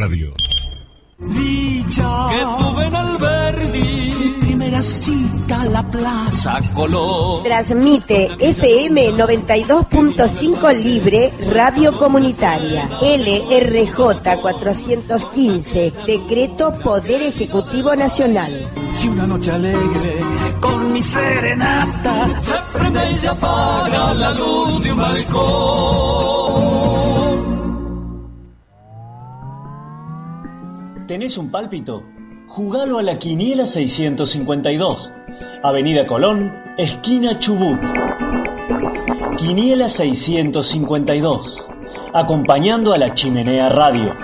Radio. Dicha que tuve en Alberdi, mi primera cita a la Plaza Colón. Transmite FM 92.5 Libre, Radio Comunitaria. LRJ 415, Decreto Poder Ejecutivo Nacional. Si una noche alegre con mi serenata se prende y se apaga la luz de un balcón. ¿Tenés un pálpito? Jugalo a la Quiniela 652, Avenida Colón, esquina Chubut. Quiniela 652, acompañando a la Chimenea Radio.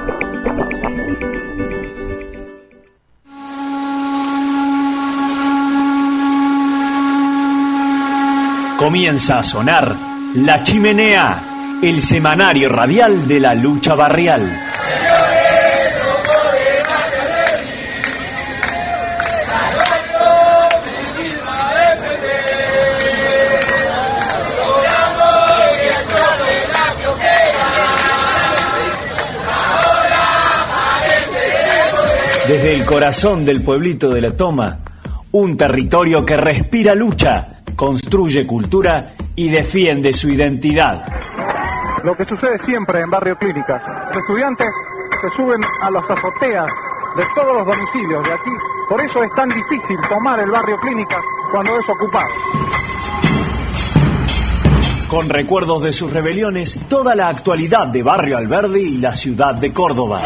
Comienza a sonar La Chimenea, el semanario radial de la lucha barrial. Desde el corazón del pueblito de La Toma, un territorio que respira lucha, construye cultura y defiende su identidad. Lo que sucede siempre en Barrio Clínicas, los estudiantes se suben a las azoteas de todos los domicilios de aquí, por eso es tan difícil tomar el Barrio Clínicas cuando es ocupado. Con recuerdos de sus rebeliones, toda la actualidad de Barrio Alberdi y la ciudad de Córdoba.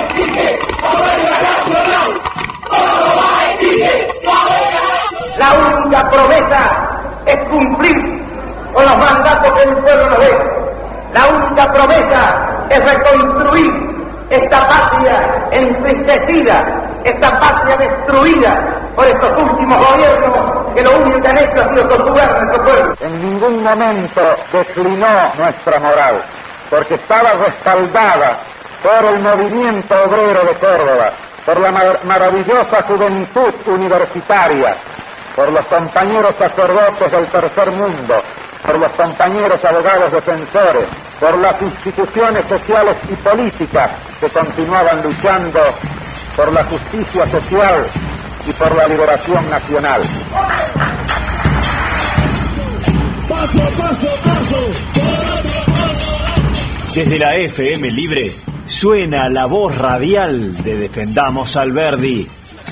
La única promesa es cumplir con los mandatos que el pueblo nos dé. La única promesa es reconstruir esta patria entristecida, esta patria destruida por estos últimos gobiernos que lo único que han hecho ha sido torturar a nuestro pueblo. En ningún momento declinó nuestra moral, porque estaba respaldada por el movimiento obrero de Córdoba, por la maravillosa juventud universitaria, por los compañeros sacerdotes del tercer mundo, por los compañeros abogados defensores, por las instituciones sociales y políticas que continuaban luchando por la justicia social y por la liberación nacional. Paso, paso, paso. Desde la FM Libre suena la voz radial de Defendamos Alberdi.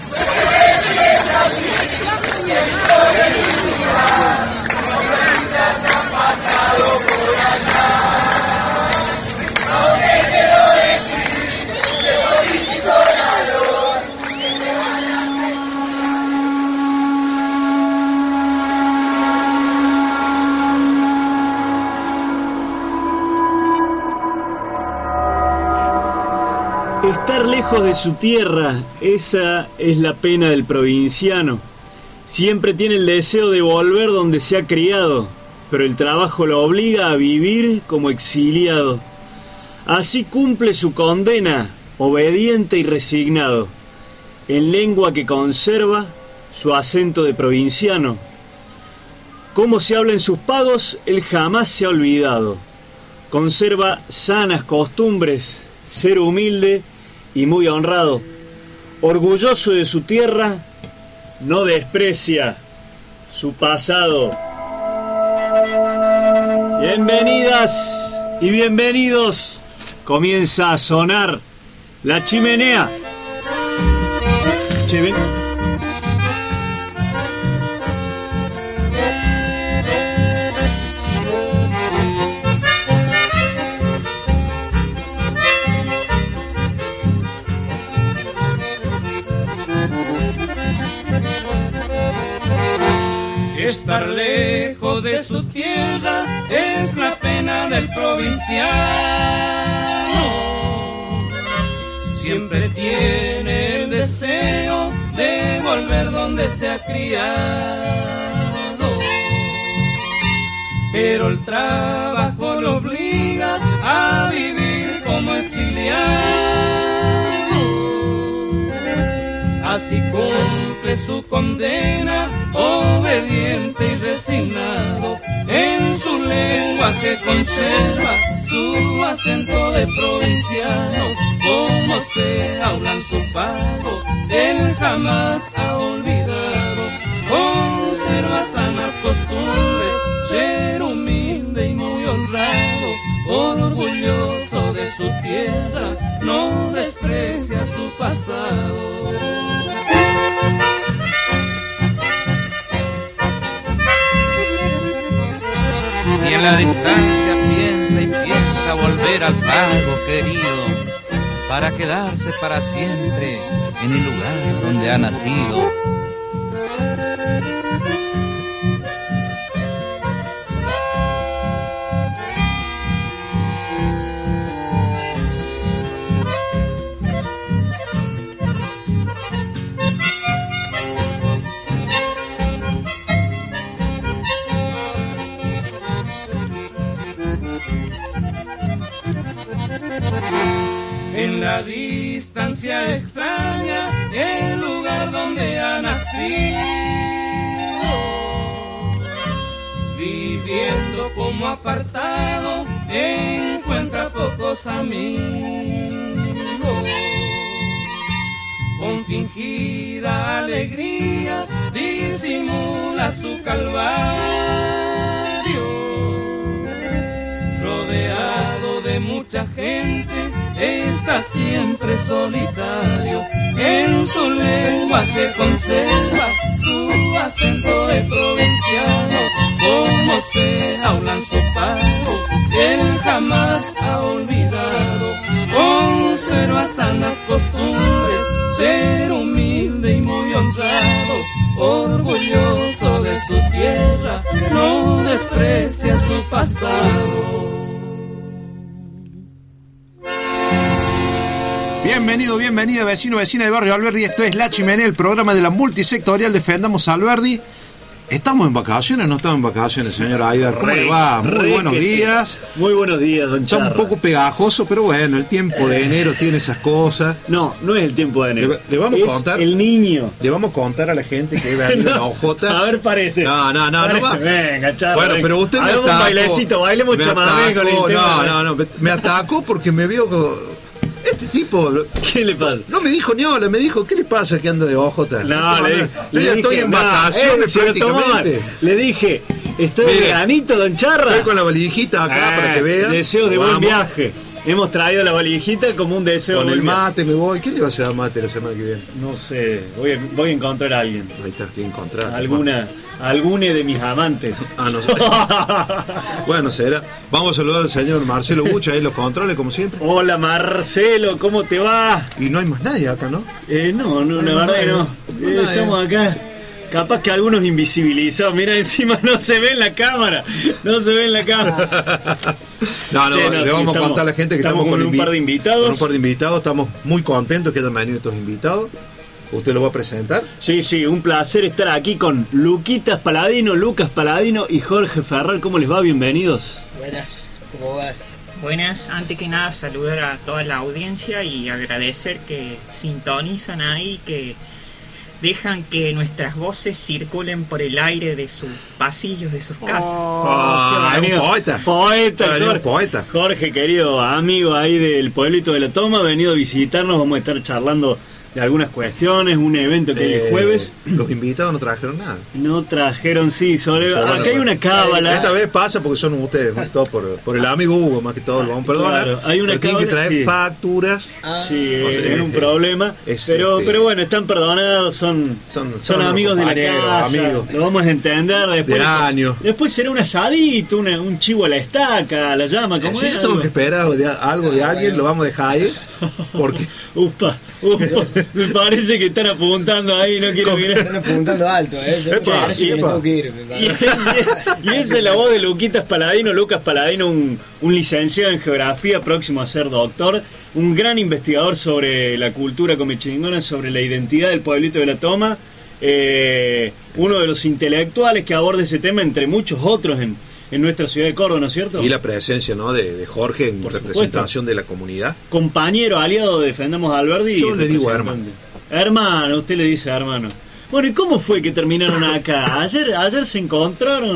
Estar lejos de su tierra, esa es la pena del provinciano. Siempre tiene el deseo de volver donde se ha criado, pero el trabajo lo obliga a vivir como exiliado. Así cumple su condena, obediente y resignado, en lengua que conserva su acento de provinciano. Cómo se habla en sus pagos, él jamás se ha olvidado. Conserva sanas costumbres, ser humilde y muy honrado. Orgulloso de su tierra, no desprecia su pasado. Bienvenidas y bienvenidos. Comienza a sonar La Chimenea. Che, ven. Estar lejos de su tierra es la pena del provinciano. Siempre tiene el deseo de volver donde se ha criado, pero el trabajo lo obliga a vivir como exiliado. Así cumple su condena, obediente y resignado, en su lengua que conserva su su acento de provinciano, como se habla en su pago, él jamás ha olvidado. Conserva sanas costumbres, ser humilde y muy honrado, orgulloso de su tierra, no desprecia su pasado. Y en la distancia piensa y piensa volver al pago querido, para quedarse para siempre en el lugar donde ha nacido. En la distancia extraña, el lugar donde ha nacido, viviendo como apartado, encuentra pocos amigos. Con fingida alegría disimula su calvario, rodeado de mucha gente, está siempre solitario. En su lenguaje conserva su acento de provinciano, como se habla en su pago, él jamás ha olvidado. Conserva sanas costumbres, ser humilde y muy honrado, orgulloso de su tierra, no desprecia su pasado. Bienvenido, bienvenida, vecino, vecina de Barrio Alberdi. Esto es La Chimenea, el programa de la multisectorial Defendamos Alberdi. ¿Estamos en vacaciones o no estamos en vacaciones, señor Aidar? ¿Cómo le va? Muy buenos días. Muy buenos días, don Charra. Está un poco pegajoso, pero bueno, el tiempo de enero tiene esas cosas. No es el tiempo de enero. Le vamos a contar. El niño. Le vamos a contar a la gente que va a venir a las ojotas. A ver, parece. No va. Venga, Charra. Bueno, pero usted me atacó. Un bailecito, bailemos chamamé con el tema. No. Me atacó porque me vio... Este tipo... ¿Qué le pasa? No me dijo ni hola, me dijo, ¿qué le pasa que anda de ojota? No, yo ya estoy en vacaciones prácticamente. Le dije, estoy de veranito, don Charra. Estoy con la valijita acá para que vean. Deseos de buen viaje. Hemos traído la valijita como un deseo. Con el mate me voy. ¿Qué le va a hacer a mate la semana que viene? No sé, voy a encontrar a alguien. Ahí está, tiene que encontrar. Alguna de mis amantes. No sé. Bueno, será. Vamos a saludar al señor Marcelo Bucha, ahí los controles, como siempre. Hola, Marcelo, ¿cómo te va? Y no hay más nadie acá, ¿no? No, la verdad que no. Estamos acá. Capaz que algunos invisibilizados. Mira, encima no se ve en la cámara. No, le vamos a contar a la gente que estamos con un par de invitados. Con un par de invitados. Estamos muy contentos que hayan venido estos invitados. ¿Usted los va a presentar? Sí, un placer estar aquí con Lucas Paladino y Jorge Ferrer. ¿Cómo les va? Bienvenidos. Buenas, ¿cómo vas? Buenas, antes que nada saludar a toda la audiencia y agradecer que sintonizan ahí, que dejan que nuestras voces circulen por el aire de sus pasillos, de sus casas. Un poeta. Jorge, querido amigo ahí del pueblito de La Toma, ha venido a visitarnos. Vamos a estar charlando de algunas cuestiones, un evento que hay el jueves. Los invitados no trajeron nada. No trajeron, acá hay una cábala. Esta vez pasa porque son ustedes, más que todo por el amigo Hugo, más que todo, lo vamos a perdonar. Claro, hay una tienen que traer facturas. Es un problema. Pero bueno, están perdonados, son amigos de la casa. Amigos. Lo vamos a entender después. De años. Después será un asadito, un chivo a la estaca, a la llama. Si yo tengo que esperar algo de alguien, lo vamos a dejar ahí. Porque... Upa. Me parece que están apuntando ahí, no quiero mirar. Están apuntando alto, Y esa es la voz de Lucas Paladino, un licenciado en geografía, próximo a ser doctor, un gran investigador sobre la cultura comechingona, sobre la identidad del pueblito de La Toma, uno de los intelectuales que aborda ese tema, entre muchos otros en nuestra ciudad de Córdoba, ¿no es cierto? Y la presencia, ¿no?, de Jorge en representación de la comunidad. Compañero, aliado de Defendamos Alberdi. Yo le digo hermano. Hermano, usted le dice hermano. Bueno, ¿y cómo fue que terminaron acá? Ayer se encontraron.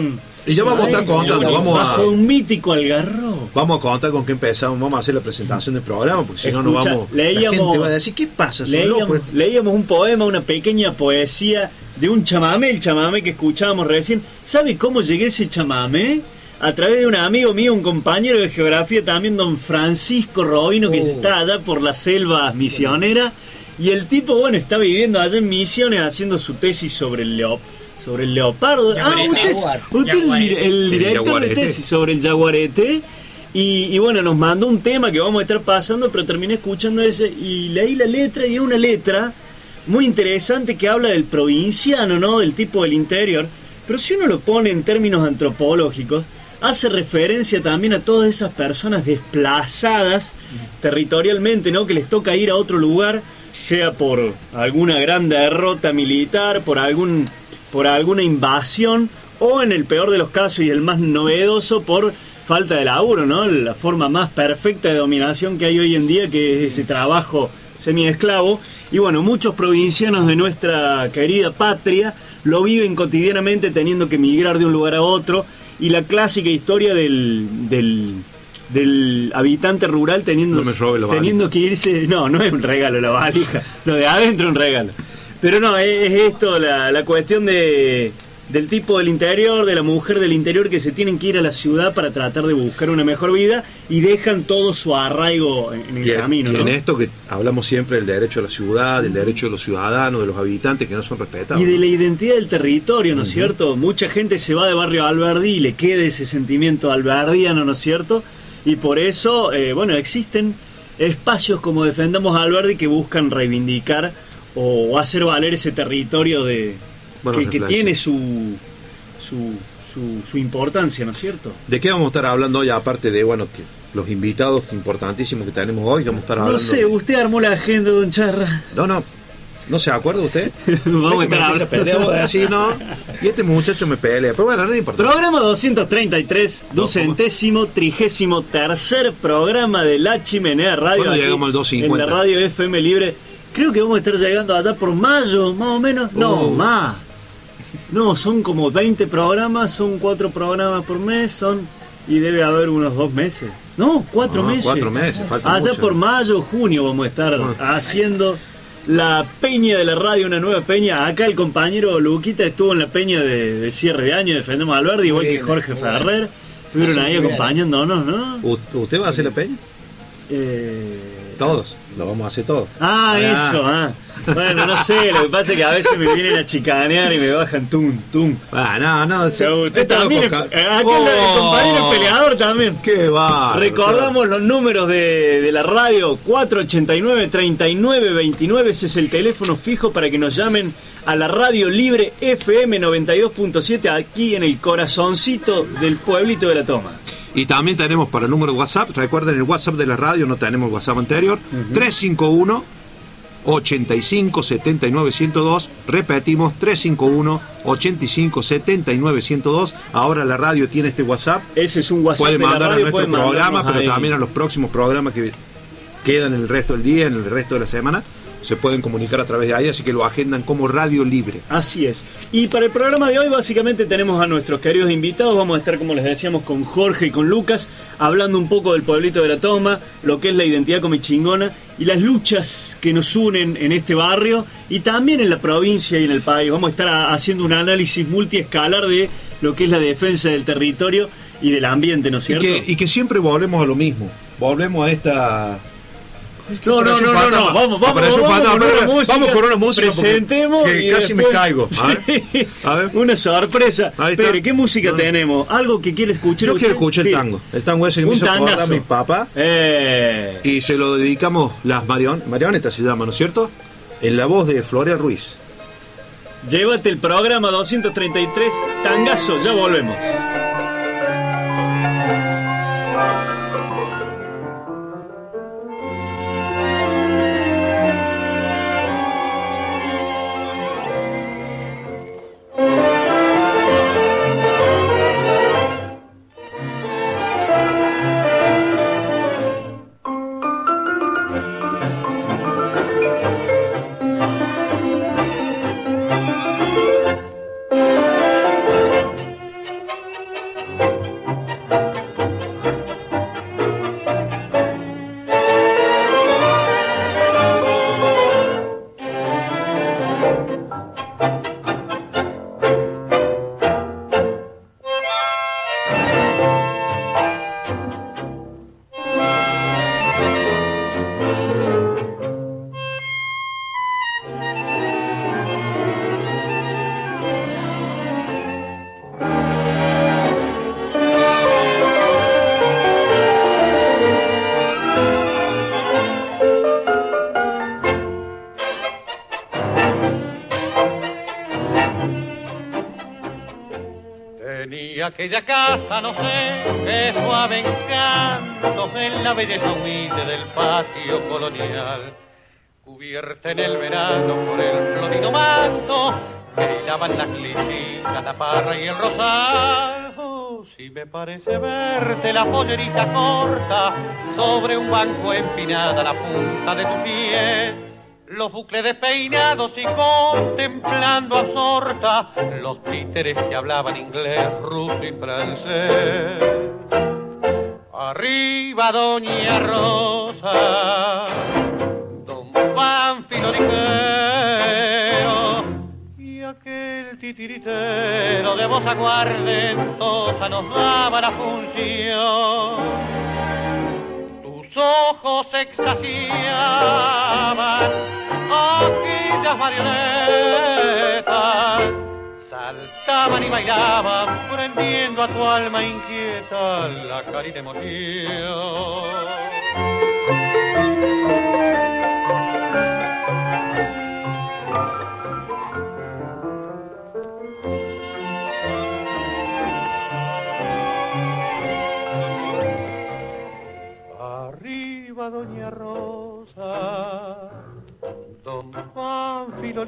Y ya vamos a estar contando, bajo un mítico algarrobo. Vamos a contar con qué empezamos, vamos a hacer la presentación del programa, porque si no nos vamos... la gente va a decir, ¿qué pasa? Leíamos un poema, una pequeña poesía de un chamamé, el chamamé que escuchábamos recién. ¿Sabe cómo llegué a ese chamamé? A través de un amigo mío, un compañero de geografía también, don Francisco Robino, que está allá por las selvas misioneras. Y el tipo, bueno, está viviendo allá en Misiones haciendo su tesis sobre el leopardo. Usted el director de tesis sobre el jaguarete. Y bueno, nos mandó un tema que vamos a estar pasando, pero terminé escuchando ese y leí la letra, y es una letra muy interesante que habla del provinciano, ¿no? Del tipo del interior. Pero si uno lo pone en términos antropológicos, hace referencia también a todas esas personas desplazadas territorialmente, ¿no? Que les toca ir a otro lugar, sea por alguna gran derrota militar, por alguna invasión, o en el peor de los casos y el más novedoso, por falta de laburo, ¿no? La forma más perfecta de dominación que hay hoy en día, que es ese trabajo semiesclavo. Y bueno, muchos provincianos de nuestra querida patria lo viven cotidianamente, teniendo que migrar de un lugar a otro, y la clásica historia del habitante rural teniendo que irse. No es un regalo la valija, lo de adentro es un regalo. Pero no, es esto la cuestión del tipo del interior, de la mujer del interior, que se tienen que ir a la ciudad para tratar de buscar una mejor vida y dejan todo su arraigo en el camino, ¿no? En esto que hablamos siempre del derecho a la ciudad, del derecho de los ciudadanos, de los habitantes que no son respetados. Y de la identidad del territorio, ¿no es cierto? Mucha gente se va de Barrio Alberdi y le queda ese sentimiento alberdiano, ¿no es cierto? Y por eso, bueno, existen espacios como Defendamos Alberdi que buscan reivindicar o hacer valer ese territorio que tiene su importancia, ¿no es cierto? ¿De qué vamos a estar hablando hoy, aparte de, bueno, que los invitados importantísimos que tenemos hoy? Vamos a estar hablando... No sé, usted armó la agenda, don Charra. ¿No se acuerda usted? Vamos a estar hablando. Decir, no, y este muchacho me pelea, pero bueno, no importa. Programa 233, 233º programa de La Chimenea Radio. Bueno, llegamos al 250. En la radio FM Libre. Creo que vamos a estar llegando allá por mayo, más o menos. No, más. No, son como 20 programas, son 4 programas por mes, y debe haber unos 2 meses. No, 4 meses. 4 meses, falta allá mucho. Por mayo, junio vamos a estar haciendo la peña de la radio, una nueva peña. Acá el compañero Luquita estuvo en la peña de cierre de año, Defendemos Alberdi, igual que Jorge Ferrer. Estuvieron ahí acompañándonos, ¿no? ¿Usted va a hacer la peña? Todos, lo vamos a hacer todos. Eso. Bueno, no sé, lo que pasa es que a veces me vienen a chicanear y me bajan tum. No. Usted también, el compañero peleador también. Qué va. Recordamos los números de la radio: 489-3929, ese es el teléfono fijo para que nos llamen a la radio libre FM 92.7, aquí en el corazoncito del pueblito de La Toma. Y también tenemos para el número de WhatsApp, recuerden el WhatsApp de la radio, no tenemos el WhatsApp anterior, 351-85-79-102, repetimos, 351-85-79-102, ahora la radio tiene este WhatsApp. Ese es un WhatsApp. Puede mandar a nuestro programa, pero ahí también a los próximos programas que quedan en el resto del día, en el resto de la semana. Se pueden comunicar a través de ahí, así que lo agendan como Radio Libre. Así es. Y para el programa de hoy básicamente tenemos a nuestros queridos invitados. Vamos a estar, como les decíamos, con Jorge y con Lucas, hablando un poco del pueblito de La Toma, lo que es la identidad comichingona y las luchas que nos unen en este barrio y también en la provincia y en el país. Vamos a estar haciendo un análisis multiescalar de lo que es la defensa del territorio y del ambiente, ¿no es cierto? Y que siempre volvemos a lo mismo. Volvemos a esta... No. Vamos con una música. Presentemos que casi después... me caigo. A ver. Una sorpresa. Pero ¿qué música tenemos? ¿Algo que quiere escuchar? Yo quiero escuchar el tango. El tango ese que me hizo acordar a mi papá. Y se lo dedicamos las marionetas se llama, ¿no es cierto? En la voz de Floria Ruiz. Llévate el programa 233, tangazo, ya volvemos. Y aquella casa, no sé, qué suave encanto en la belleza humilde del patio colonial, cubierta en el verano por el florido manto, que hilaban las lisitas, la parra y el rosal. Oh, si me parece verte la pollerita corta sobre un banco empinada la punta de tu pie, los bucles despeinados y contemplando absorta los títeres que hablaban inglés, ruso y francés. Arriba Doña Rosa, don Pánfilo ligero y aquel titiritero de voz aguardentosa nos daba la función. Tus ojos extasiaban aquellas marionetas, saltaban y bailaban, prendiendo a tu alma inquieta la cálida emoción. Arriba Doña Rosa, don Pánfilo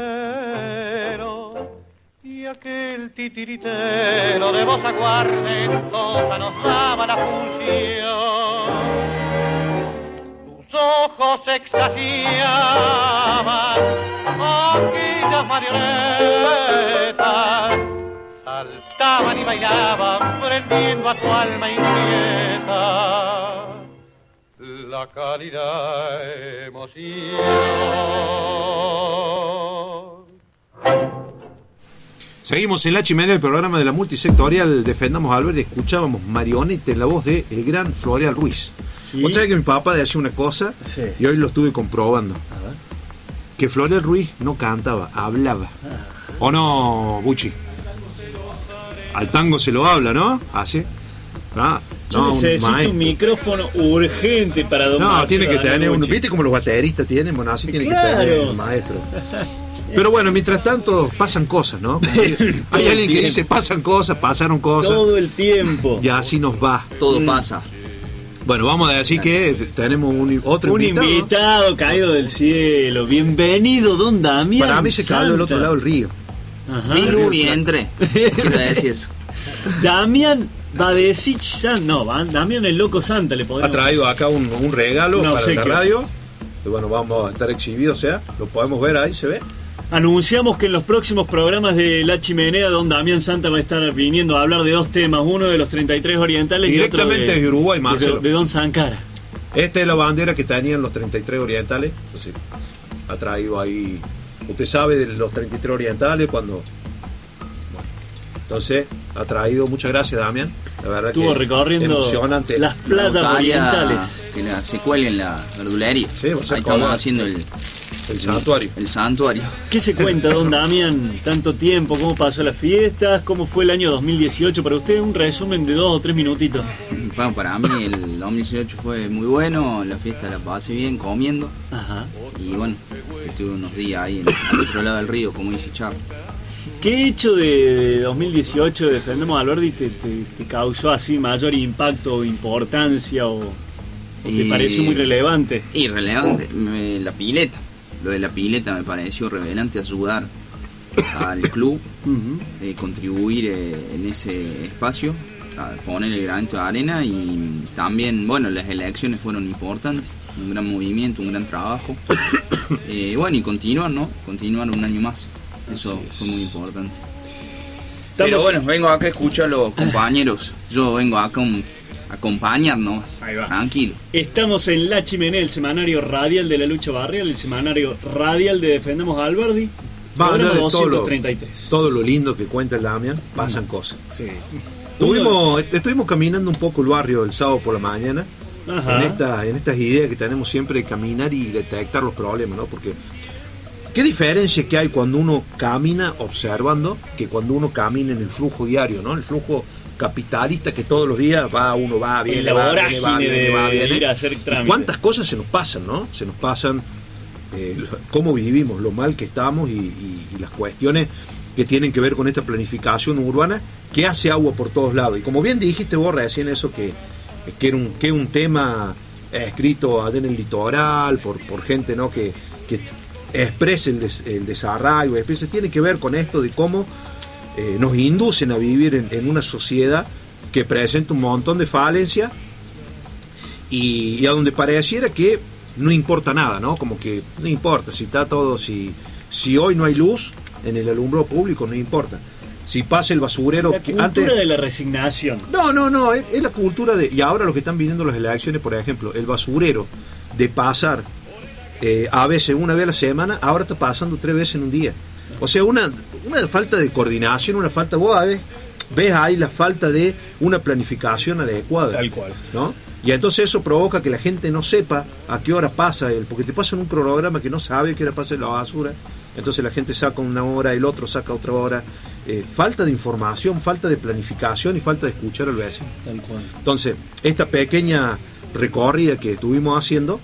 ligero y aquel titiritero de voz aguardentosa nos daba la función. Tus ojos extasiaban aquellas marionetas, saltaban y bailaban, prendiendo a tu alma inquieta la cálida emoción. Seguimos en La Chimenea, el programa de la multisectorial Defendamos a Alberdi. Escuchábamos Marioneta en la voz de el gran Floreal Ruiz. ¿Sí? Vos sabés que mi papá decía una cosa, sí, y hoy lo estuve comprobando. A ver. Que Floreal Ruiz no cantaba, hablaba. ¿O no, Buchi? Al tango se lo habla, ¿no? Así. ¿Ah? Yo necesito un micrófono urgente para don No, Marcelo tiene que tener uno. Danucci. ¿Viste como los bateristas tienen? Bueno, así tiene Claro. que tener el maestro. Pero bueno, mientras tanto pasan cosas, ¿no? Hay alguien que dice pasan cosas, pasaron cosas. Todo el tiempo. Y así nos va. Todo pasa. Bueno, vamos a decir que tenemos otro Un invitado caído del cielo. Bienvenido, don Damián. Para mí se cayó del otro lado del río. Ajá. Vino y entré. Quiero decir eso. Damián Badesich San. No, Damián el Loco Santa le podemos. Ha traído acá un regalo No para sé la qué. radio. Y bueno, vamos a estar exhibidos, o sea, lo podemos ver ahí, se ve. Anunciamos que en los próximos programas de La Chimenea, don Damián Santa va a estar viniendo a hablar de dos temas, uno de los 33 orientales Directamente y otro desde Uruguay, Marcelo. de don Sankara. Esta es la bandera que tenían los 33 orientales. Entonces, ha traído ahí. Usted sabe de los 33 orientales cuando. Bueno, entonces, ha traído. Muchas gracias, Damián. La verdad Estuvo que recorriendo emocionante. las playas orientales. Que se cuelgue en la verdulería. Sí, va a ser ahí estamos color. haciendo el santuario. El santuario. ¿Qué se cuenta, don Damián? Tanto tiempo, ¿cómo pasó las fiestas? ¿Cómo fue el año 2018? Para usted, un resumen de 2 o 3 minutitos. Bueno, para mí el 2018 fue muy bueno, la fiesta la pasé bien, comiendo. Ajá. Y bueno, estuve unos días ahí al otro lado del río, como dice Char. ¿Qué hecho de 2018 de Defendemos a Alberdi te causó así mayor impacto o importancia o te pareció muy relevante? Irrelevante, la pileta. Lo de la pileta me pareció relevante, ayudar al club, contribuir en ese espacio, a poner el granito de arena y también, bueno, las elecciones fueron importantes, un gran movimiento, un gran trabajo. Bueno, y continuar un año más, eso fue muy importante. Pero bueno, vengo acá a escuchar a los compañeros, yo vengo acá a acompañar nomás, tranquilo. Estamos en La Chimenea, el semanario radial de la lucha barrial, el semanario radial de Defendemos a Alberdi. Programa de 233. Todo lo lindo que cuenta el Damián, pasan cosas. Sí. Estuvimos caminando un poco el barrio el sábado por la mañana. Ajá. En estas ideas que tenemos siempre de caminar y detectar los problemas, ¿no? Porque ¿qué diferencia que hay cuando uno camina observando que cuando uno camina en el flujo diario, ¿no? El flujo capitalista que todos los días uno va, viene, en la va, vorágine viene, va, viene. de ir a hacer trámites. ¿Cuántas cosas se nos pasan, no? Se nos pasan cómo vivimos, lo mal que estamos y las cuestiones que tienen que ver con esta planificación urbana que hace agua por todos lados. Y como bien dijiste vos recién, eso que era un tema escrito allá en el litoral por gente, ¿no?, que exprese el desarraigo, tiene que ver con esto de cómo nos inducen a vivir en una sociedad que presenta un montón de falencias y a donde pareciera que no importa nada, ¿no? Como que no importa si está todo, si hoy no hay luz en el alumbrado público, no importa. Si pasa el basurero... La cultura de la resignación. No, es la cultura de... Y ahora lo que están viniendo las elecciones, por ejemplo, el basurero de pasar a veces una vez a la semana, ahora está pasando 3 veces en un día. O sea, una falta de coordinación, una falta... Vos ves ahí la falta de una planificación adecuada. Tal cual. ¿No? Y entonces eso provoca que la gente no sepa a qué hora pasa porque te pasan un cronograma que no sabe a qué hora pasa la basura. Entonces la gente saca una hora, el otro saca otra hora. Falta de información, falta de planificación y falta de escuchar al vecino. Tal cual. Entonces, esta pequeña recorrida que estuvimos haciendo,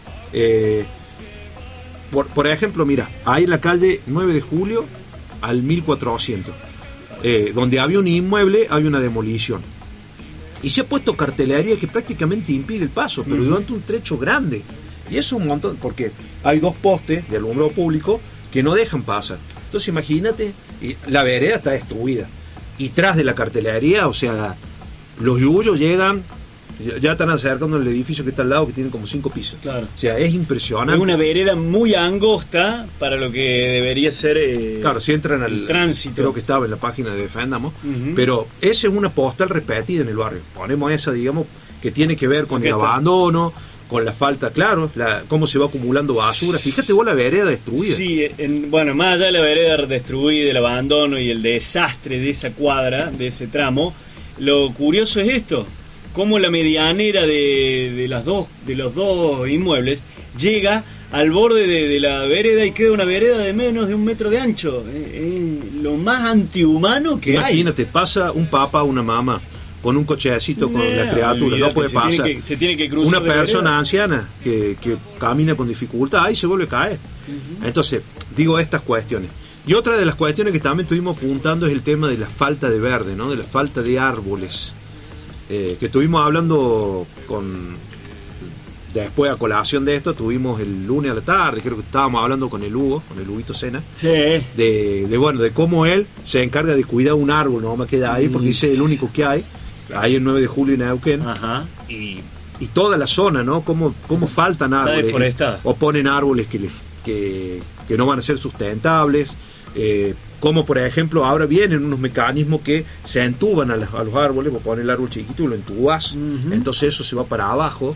por ejemplo, mira, ahí en la calle 9 de julio al 1400, donde había un inmueble, hay una demolición. Y se ha puesto cartelería que prácticamente impide el paso, pero durante un trecho grande. Y es un montón, porque hay 2 postes de alumbrado público que no dejan pasar. Entonces imagínate, la vereda está destruida. Y tras de la cartelería, o sea, los yuyos llegan, ya están acercando el edificio que está al lado, que tiene como 5 pisos. Claro. O sea, es impresionante. Es una vereda muy angosta para lo que debería ser claro, si entran al tránsito. Creo que estaba en la página de Defendamos, pero esa es una postal repetida en el barrio. Ponemos esa, digamos, que tiene que ver con el abandono, con la falta, claro, cómo se va acumulando basura. Fíjate vos la vereda destruida. Sí, bueno, más allá de la vereda destruida, el abandono y el desastre de esa cuadra, de ese tramo, lo curioso es esto, cómo la medianera de los dos inmuebles llega al borde de la vereda y queda una vereda de menos de 1 metro de ancho. Lo más antihumano que Imagínate, pasa un papá, una mamá con un cochecito con la criatura, no puede pasar. Se tiene que cruzar. Una persona anciana que camina con dificultad y se vuelve a caer. Entonces, digo estas cuestiones. Y otra de las cuestiones que también estuvimos apuntando es el tema de la falta de verde, ¿no? De la falta de árboles. Que estuvimos hablando después a colación de esto, tuvimos el lunes a la tarde, creo que estábamos hablando con el Huguito Sena, sí. de cómo él se encarga de cuidar un árbol, no me queda ahí porque dice el único que hay, claro. Ahí el 9 de julio en Neuquén. Ajá. Y toda la zona, ¿no? Cómo faltan árboles, o ponen árboles que no van a ser sustentables, como por ejemplo ahora vienen unos mecanismos que se entuban a los árboles, vos pones el árbol chiquito y lo entubás, entonces eso se va para abajo,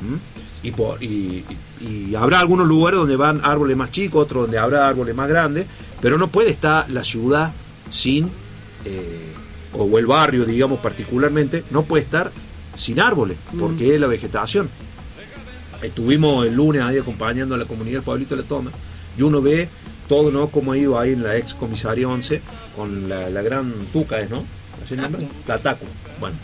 y habrá algunos lugares donde van árboles más chicos, otros donde habrá árboles más grandes, pero no puede estar la ciudad sin, o el barrio, digamos particularmente, no puede estar sin árboles, porque es la vegetación. Estuvimos el lunes ahí acompañando a la comunidad del Pueblito de la Toma, y uno ve todo, ¿no? Como ha ido ahí en la ex comisaría 11 con la gran Tuca, ¿no? ¿Así el nombre? La Tacu. Bueno,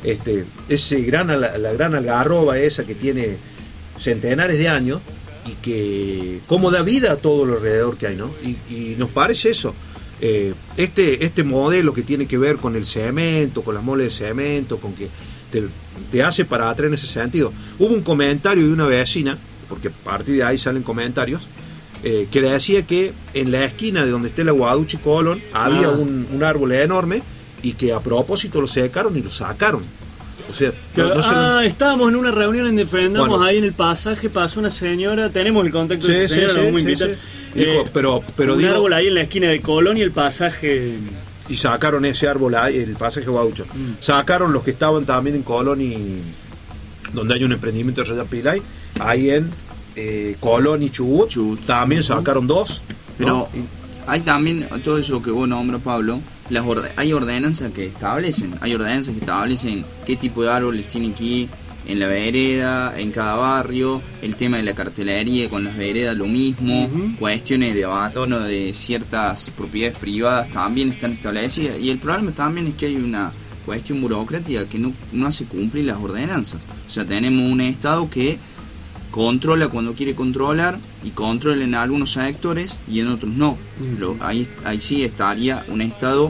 la gran algarroba esa que tiene centenares de años y que como da vida a todo lo alrededor que hay, ¿no? Y nos parece eso. Este modelo que tiene que ver con el cemento, con las moles de cemento, con que te hace para atrás en ese sentido. Hubo un comentario de una vecina, porque a partir de ahí salen comentarios, que le decía que en la esquina de donde está el Guaduchi Colón había un árbol enorme y que a propósito lo secaron y lo sacaron. O sea, estábamos en una reunión en Defendamos, ahí en el pasaje pasó una señora, tenemos el contacto de esa señora, la vamos a invitar. Dijo, pero un árbol ahí en la esquina de Colón y el pasaje. Y sacaron ese árbol ahí, el pasaje Guaducho. Sacaron los que estaban también en Colón y donde hay un emprendimiento de Raya Pilay, ahí en Colón y Chubut, también sacaron 2. Pero ¿no? hay también todo eso que vos nombras, Pablo. Hay ordenanzas que establecen qué tipo de árboles tienen que ir en la vereda, en cada barrio, el tema de la cartelería con las veredas, lo mismo, cuestiones de abandono de ciertas propiedades privadas también están establecidas. Y el problema también es que hay una cuestión burocrática que no hace cumplir las ordenanzas. O sea, tenemos un Estado que controla cuando quiere controlar y controla en algunos sectores y en otros no. Ahí sí estaría un Estado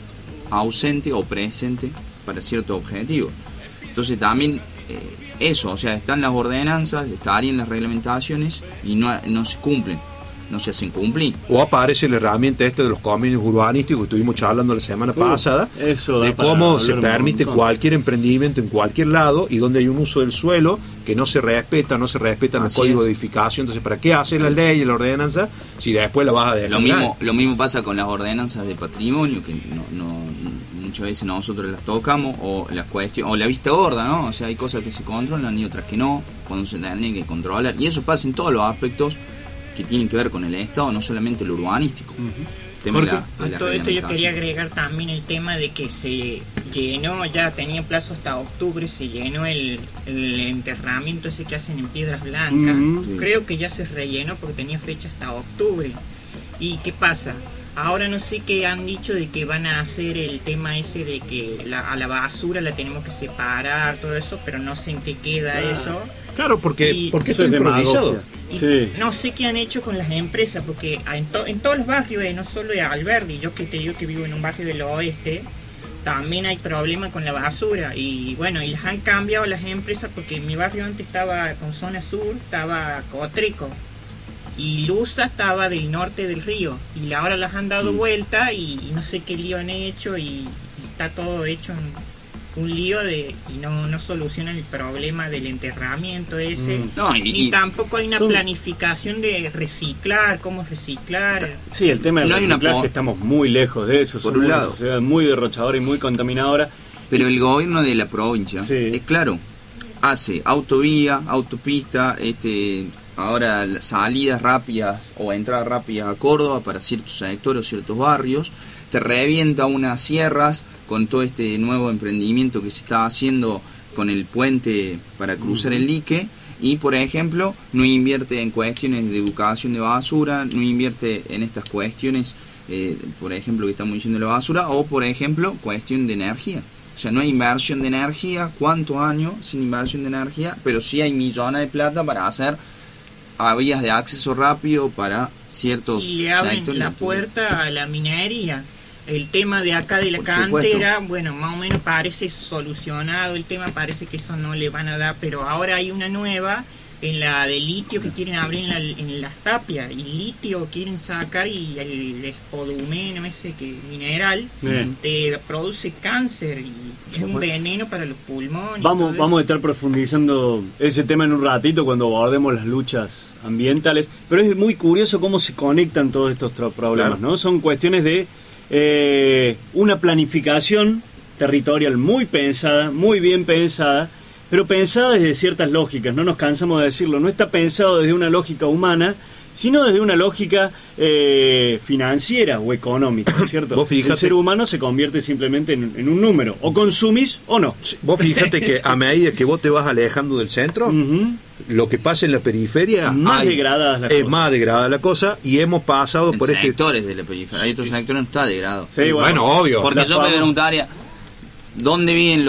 ausente o presente para cierto objetivo. Entonces también eso, o sea, están las ordenanzas, estarían las reglamentaciones y no se cumplen, no se hacen cumplir. O aparece la herramienta de los convenios urbanísticos que estuvimos charlando la semana pasada, de cómo se permite cualquier emprendimiento en cualquier lado y donde hay un uso del suelo que no se respetan el código de edificación. Entonces, ¿para qué hacer la ley y la ordenanza si después la vas a dejar? Lo mismo pasa con las ordenanzas de patrimonio, que muchas veces nosotros las tocamos, o la vista gorda, ¿no? O sea, hay cosas que se controlan y otras que no, cuando se tendrían que controlar. Y eso pasa en todos los aspectos que tienen que ver con el Estado, no solamente lo urbanístico. Todo esto yo quería agregar también el tema de que se llenó, ya tenía plazo hasta octubre, se llenó el enterramiento ese que hacen en Piedras Blancas. Sí. Creo que ya se rellenó porque tenía fecha hasta octubre. ¿Y qué pasa? Ahora no sé qué han dicho de que van a hacer el tema ese de que a la basura la tenemos que separar, todo eso, pero no sé en qué queda eso. Claro, porque eso es improvisado. No sé qué han hecho con las empresas, porque en todos los barrios, no solo de Alberdi, yo que te digo que vivo en un barrio del oeste, también hay problemas con la basura. Y bueno, y las han cambiado las empresas, porque en mi barrio antes estaba con zona sur, estaba Cotrico. Y Lusa estaba del norte del río, y ahora las han dado vuelta y no sé qué lío han hecho, y está todo hecho en un lío y no solucionan el problema del enterramiento ese, ni tampoco hay una planificación de reciclar, cómo reciclar. Sí, el tema del reciclaje estamos muy lejos de eso, por un lado, una sociedad muy derrochadora y muy contaminadora. Pero el gobierno de la provincia, es claro, hace autovía, autopista, ahora salidas rápidas o entradas rápidas a Córdoba para ciertos sectores o ciertos barrios, te revienta unas sierras con todo este nuevo emprendimiento que se está haciendo con el puente para cruzar el dique, y por ejemplo no invierte en cuestiones de educación de basura, no invierte en estas cuestiones, por ejemplo, que estamos diciendo de la basura, o por ejemplo cuestión de energía. O sea, no hay inversión de energía, ¿cuántos años sin inversión de energía? Pero sí hay millones de plata para hacer a vías de acceso rápido para ciertos sectores. Y le abren la puerta a la minería. El tema de acá de la cantera, bueno, más o menos parece solucionado el tema, parece que eso no le van a dar, pero ahora hay una nueva en la de litio que quieren abrir en las tapias, y litio quieren sacar, y el espodumeno ese mineral produce cáncer y es un veneno para los pulmones. Vamos a estar profundizando ese tema en un ratito cuando abordemos las luchas ambientales, pero es muy curioso cómo se conectan todos estos problemas, ¿no? Son cuestiones de una planificación territorial muy pensada, muy bien pensada, pero pensada desde ciertas lógicas, no nos cansamos de decirlo, no está pensado desde una lógica humana, sino desde una lógica financiera o económica, ¿cierto? Vos fíjate, el ser humano se convierte simplemente en un número, o consumís o no. Vos fíjate que a medida que vos te vas alejando del centro, lo que pasa en la periferia más degradada la cosa, y hemos pasado en por sectores de la periferia, hay otros sectores no está degradado. Sí, bueno, obvio. Porque yo me preguntaría, ¿dónde viven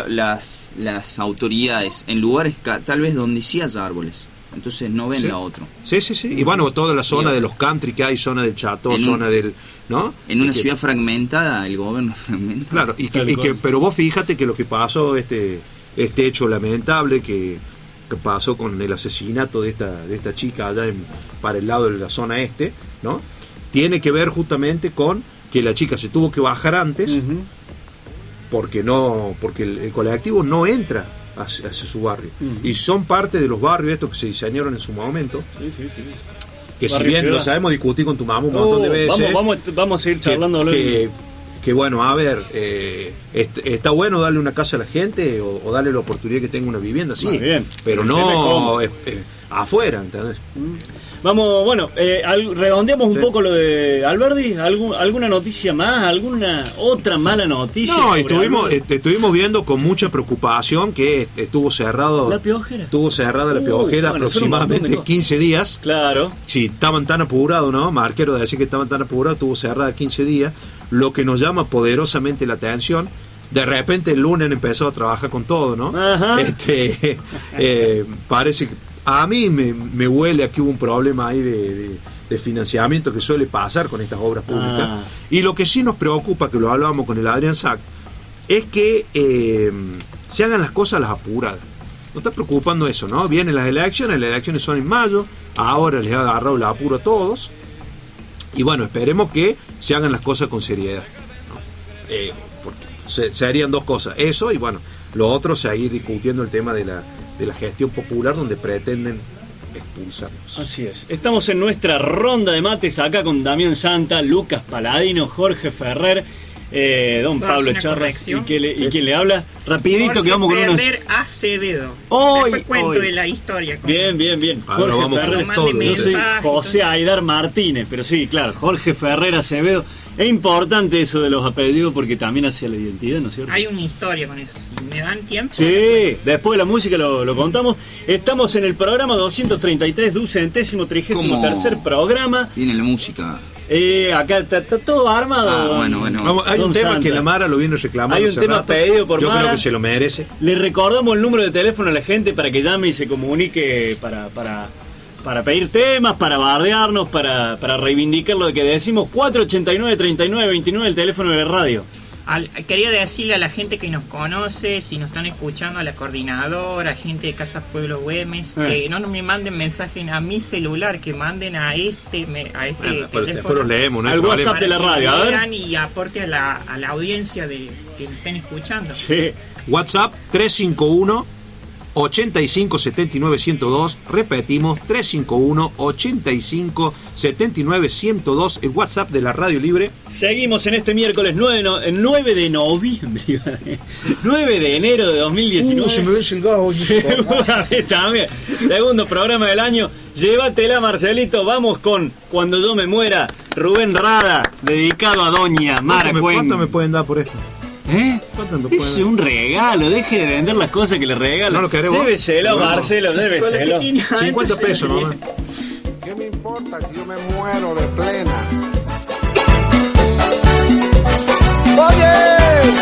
las autoridades? En lugares tal vez donde sí haya árboles. Entonces no ven la otro. Sí. Y bueno, toda la zona de los country que hay, zona del Chateau, zona del... ¿no? En una ciudad fragmentada, el gobierno fragmenta. Claro, pero vos fíjate que lo que pasó, este hecho lamentable que pasó con el asesinato de esta chica allá para el lado de la zona este, ¿no? Tiene que ver justamente con que la chica se tuvo que bajar antes, porque el colectivo no entra hacia su barrio, y son parte de los barrios estos que se diseñaron en su momento, que si bien lo sabemos discutir con tu mamá un montón de veces, vamos a ir charlando que bueno, a ver, está bueno darle una casa a la gente o darle la oportunidad que tenga una vivienda, sí, pero no afuera, ¿entendés? Vamos, bueno, redondeamos un poco lo de Alberdi. ¿Alguna noticia más? ¿Alguna otra mala noticia? No, estuvimos viendo con mucha preocupación que estuvo cerrado. ¿La Piojera? Estuvo cerrada la Piojera aproximadamente 15 días. Claro. Si estaban tan apurados, ¿no? Marquero de decir que estaban tan apurados, estuvo cerrada 15 días. Lo que nos llama poderosamente la atención. De repente el lunes empezó a trabajar con todo, ¿no? Ajá. Parece que A mí me huele a que hubo un problema ahí de financiamiento que suele pasar con estas obras públicas. Y lo que sí nos preocupa, que lo hablábamos con el Adrián Sack, es que se hagan las cosas a las apuradas. Nos está preocupando eso, ¿no? Vienen las elecciones son en mayo, ahora les ha agarrado el apuro a todos. Y bueno, esperemos que se hagan las cosas con seriedad, ¿no? Porque se harían dos cosas, eso y bueno, lo otro, seguir discutiendo el tema de la gestión popular donde pretenden expulsarnos. Así es. Estamos en nuestra ronda de mates acá con Damián Santa, Lucas Paladino, Jorge Ferrer, don Pablo Charras y quién le habla. Rapidito Jorge, que vamos con unos... Ferrer Acevedo. Hoy, Después cuento de la historia. Bien. Ahora Jorge Ferrer, yo soy José Aidar Martínez, pero sí, claro, Jorge Ferrer Acevedo. Es importante eso de los apellidos porque también hacia la identidad, ¿no es cierto? Hay una historia con eso, si me dan tiempo. Sí, después de la música lo contamos. Estamos en el programa 233, 233º programa. Viene la música. Acá está todo armado. Bueno. Hay un tema que la Mara lo viene reclamando. Hay un tema pedido por Mara. Yo creo que se lo merece. Le recordamos el número de teléfono a la gente para que llame y se comunique para pedir temas, para bardearnos, para reivindicar lo que decimos. 489-3929, el teléfono de la radio. Quería decirle a la gente que nos conoce, si nos están escuchando, a la coordinadora, a gente de Casas Pueblo Güemes, que no me manden mensajes a mi celular, que manden a este después los leemos, ¿no? Al WhatsApp de la radio, a ver. Y aporte a la audiencia que estén escuchando. Sí. WhatsApp 351 85 79 102. Repetimos, 351 85 79 102, el WhatsApp de la Radio Libre. Seguimos en este miércoles 9 de noviembre 9 de enero de 2019. Se me vence el gas. También. Segundo programa del año. Llévatela, Marcelito. Vamos con Cuando yo me muera, Rubén Rada, dedicado a doña Mara Cuen. ¿Cuánto me pueden dar por esto? Es un regalo, deje de vender las cosas que le regalan. No lo queremos. Lléveselo, Marcelo, lléveselo. 50 pesos nomás. ¿Qué me importa si yo me muero de plena? ¡Oye!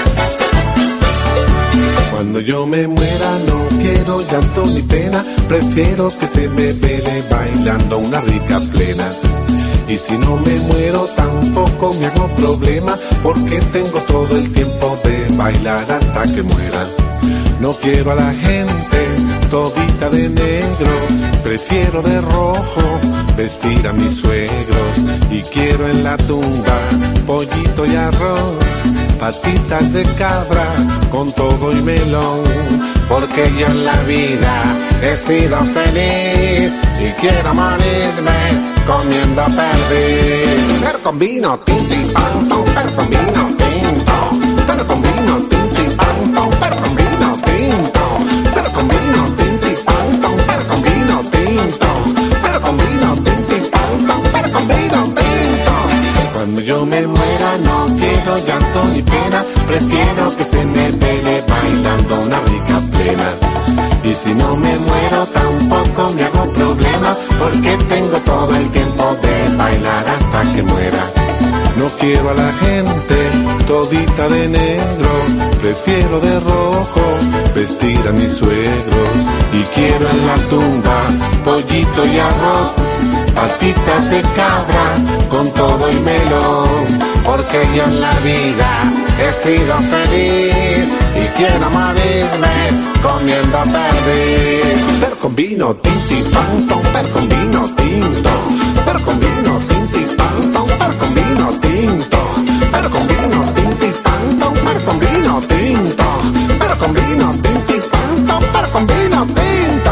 Cuando yo me muera no quiero llanto ni pena, prefiero que se me vele bailando una rica plena. Y si no me muero tampoco me hago problema, porque tengo todo el tiempo de bailar hasta que muera. No quiero a la gente todita de negro, prefiero de rojo vestir a mis suegros. Y quiero en la tumba pollito y arroz, patitas de cabra con todo y melón, porque yo en la vida he sido feliz y quiero morirme comiendo perdiz. Pero con vino, tinti, pan, tom, pero con vino tinto. Pero con vino, tinti, pan, tom, pero con vino tinto. Pero con vino, tinti, pan, tom, pero con vino tinto. Pero con vino, tinti, pan, tom, pero con vino tinto. Cuando yo me muera no quiero llanto ni pena, prefiero que se me vele bailando una rica plena. Y si no me muero tampoco me hago problema, porque tengo todo el tiempo de bailar hasta que muera. No quiero a la gente todita de negro, prefiero de rojo vestir a mis suegros. Y quiero en la tumba pollito y arroz, patitas de cabra con todo y melón, porque yo en la vida he sido feliz y quiero morirme comiendo perdiz. Pero con vino, tinti, pan, tom, pero con vino tinto. Pero con vino, tinti, pan, tom, pero con vino tinto. Pero con vino, tinti, pan, tom, pero con vino tinto. Pero con vino, tinti, pan, tom, pero con vino tinto.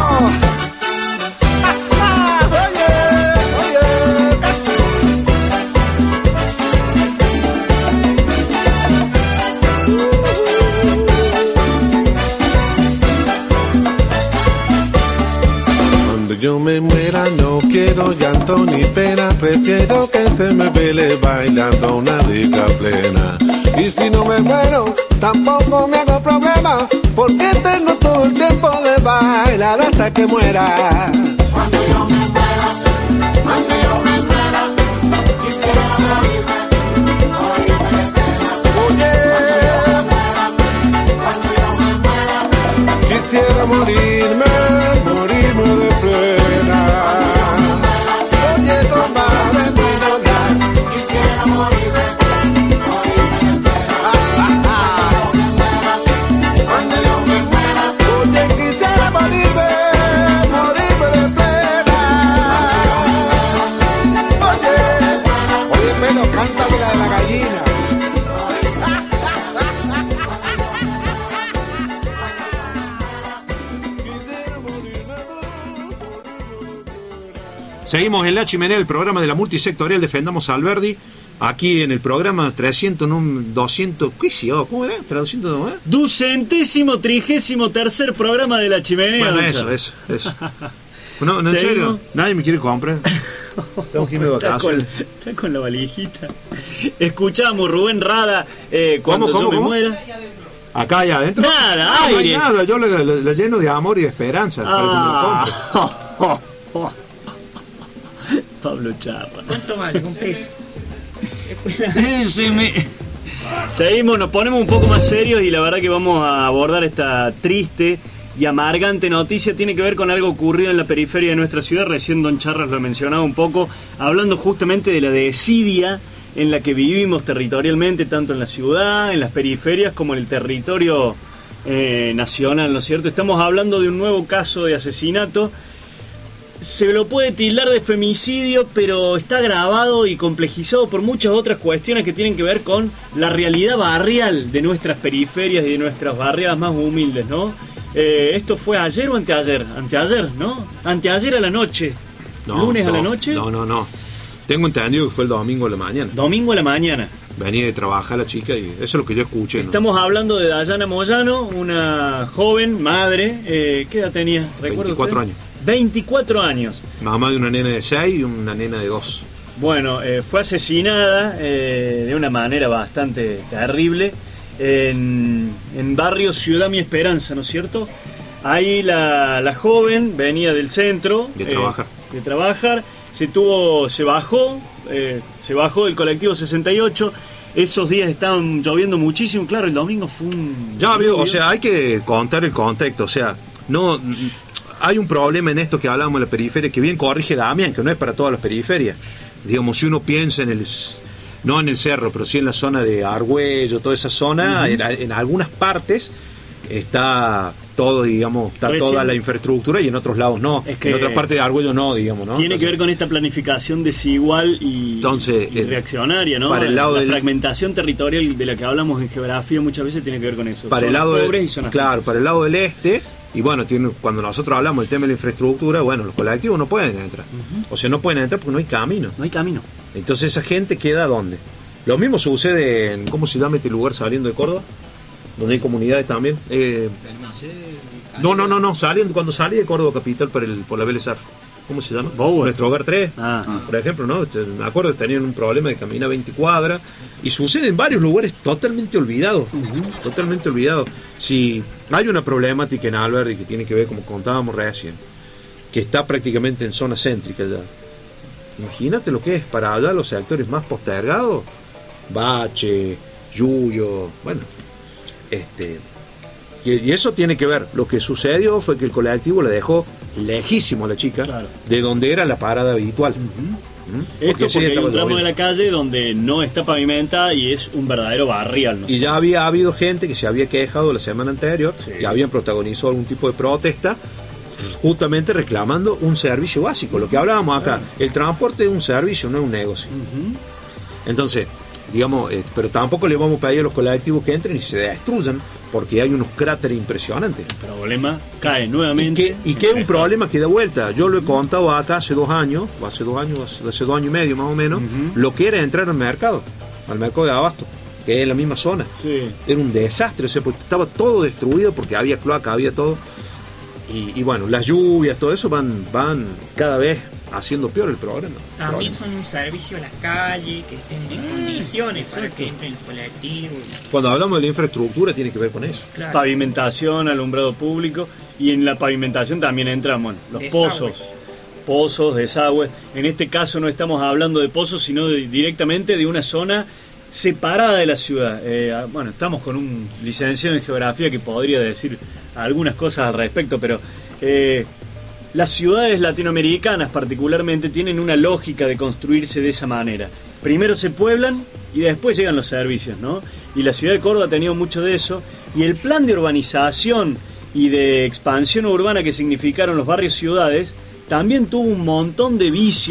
Yo me muera, no quiero llanto ni pena, prefiero que se me vele bailando una rica plena. Y si no me muero, tampoco me hago problema, porque tengo todo el tiempo de bailar hasta que muera. Cuando yo me muera, cuando yo me muera, quisiera morirme de pena. Oye, cuando yo me muera, quisiera morirme de pena. Bueno, cántame la de la gallina. Seguimos en La Chimenea, el programa de la multisectorial Defendamos a Alberdi. Aquí en el programa 300, 200, ¿qué sé yo? ¿Cómo era? ¿300 no? 233º programa de La Chimenea. Bueno, eso. No, en serio, nadie me quiere comprar. Tengo que irme de vacaciones. Está con la valijita. Escuchamos Rubén Rada, cuando yo me muera. Acá allá adentro. Nada, no hay nada, yo le lleno de amor y de esperanza para que me lo compre. Pablo Chapa. ¿Cuánto vale un pez? Seguimos, nos ponemos un poco más serios y la verdad que vamos a abordar esta triste y amargante noticia. Tiene que ver con algo ocurrido en la periferia de nuestra ciudad. Recién Don Charras lo mencionaba un poco, hablando justamente de la desidia en la que vivimos territorialmente, tanto en la ciudad, en las periferias, como en el territorio nacional, ¿no es cierto? Estamos hablando de un nuevo caso de asesinato. Se lo puede tildar de femicidio, pero está agravado y complejizado por muchas otras cuestiones que tienen que ver con la realidad barrial de nuestras periferias y de nuestras barriadas más humildes, ¿no? ¿Esto fue ayer o anteayer? Anteayer, ¿no? Anteayer a la noche. ¿Lunes a la noche? No. Tengo entendido que fue el domingo a la mañana. Domingo a la mañana. Venía de trabajar la chica y eso es lo que yo escuché, ¿no? Estamos hablando de Dayana Moyano, una joven madre. ¿Qué edad tenía? 24 años. 24 años. Mamá de una nena de 6 y una nena de 2. Bueno, fue asesinada de una manera bastante terrible en barrio Ciudad Mi Esperanza, ¿no es cierto? Ahí la joven venía del centro de trabajar, se bajó del colectivo 68. Esos días estaban lloviendo muchísimo, claro, el domingo fue un... Ya vio, o sea, hay que contar el contexto, o sea, no... Hay un problema en esto que hablamos de la periferia, que bien corrige Damián, que no es para todas las periferias. Digamos, si uno piensa no en el cerro, pero sí en la zona de Argüello, toda esa zona, en algunas partes está todo, digamos, está toda la infraestructura y en otros lados no. En otras partes de Argüello no, digamos, ¿no? Tiene que ver con esta planificación desigual y reaccionaria, ¿no? Para el lado la fragmentación territorial de la que hablamos en geografía muchas veces tiene que ver con eso. Para el lado para el lado del este. Y bueno, cuando nosotros hablamos del tema de la infraestructura, bueno, los colectivos no pueden entrar. O sea, no pueden entrar porque no hay camino. No hay camino. Entonces esa gente queda ¿dónde? Lo mismo sucede en, ¿cómo se llama este lugar saliendo de Córdoba? Donde hay comunidades también. No, saliendo, cuando salí de Córdoba capital por la Vélez Arfo. ¿Cómo se llama? Nuestro Hogar 3, por ejemplo, ¿no? Me acuerdo que tenían un problema de caminar 20 cuadras y sucede en varios lugares totalmente olvidados. Totalmente olvidados. Si hay una problemática en Alberdi que tiene que ver, como contábamos recién, que está prácticamente en zona céntrica ya. Imagínate lo que es para allá los sectores más postergados. Bache, Yuyo, bueno, y eso tiene que ver. Lo que sucedió fue que el colectivo le dejó lejísimo a la chica de donde era la parada habitual. Esto porque hay un tramo de la calle donde no está pavimentada y es un verdadero barrial, ¿no? Y ya había habido gente que se había quejado la semana anterior y habían protagonizado algún tipo de protesta justamente reclamando un servicio básico, lo que hablábamos acá. El transporte es un servicio, no es un negocio. Entonces, digamos, pero tampoco le vamos a pedir a los colectivos que entren y se destruyan, porque hay unos cráteres impresionantes. El problema cae nuevamente. Y que es un problema que da vuelta. Yo lo he contado acá hace 2 años, hace 2 años y medio más o menos, lo que era entrar al mercado de Abasto, que es la misma zona. Era un desastre, o sea, porque estaba todo destruido, porque había cloaca, había todo. Y bueno, las lluvias, todo eso van cada vez haciendo peor el problema. También son un servicio a la calle, que estén en condiciones para que entren los colectivos. Cuando hablamos de la infraestructura tiene que ver con eso. Claro. Pavimentación, alumbrado público, y en la pavimentación también entran los pozos, desagües. En este caso no estamos hablando de pozos, sino directamente de una zona separada de la ciudad. Bueno, estamos con un licenciado en geografía que podría decir algunas cosas al respecto, pero las ciudades latinoamericanas particularmente tienen una lógica de construirse de esa manera. Primero se pueblan y después llegan los servicios, ¿no? Y la ciudad de Córdoba ha tenido mucho de eso, y el plan de urbanización y de expansión urbana que significaron los barrios ciudades también tuvo un montón de vicios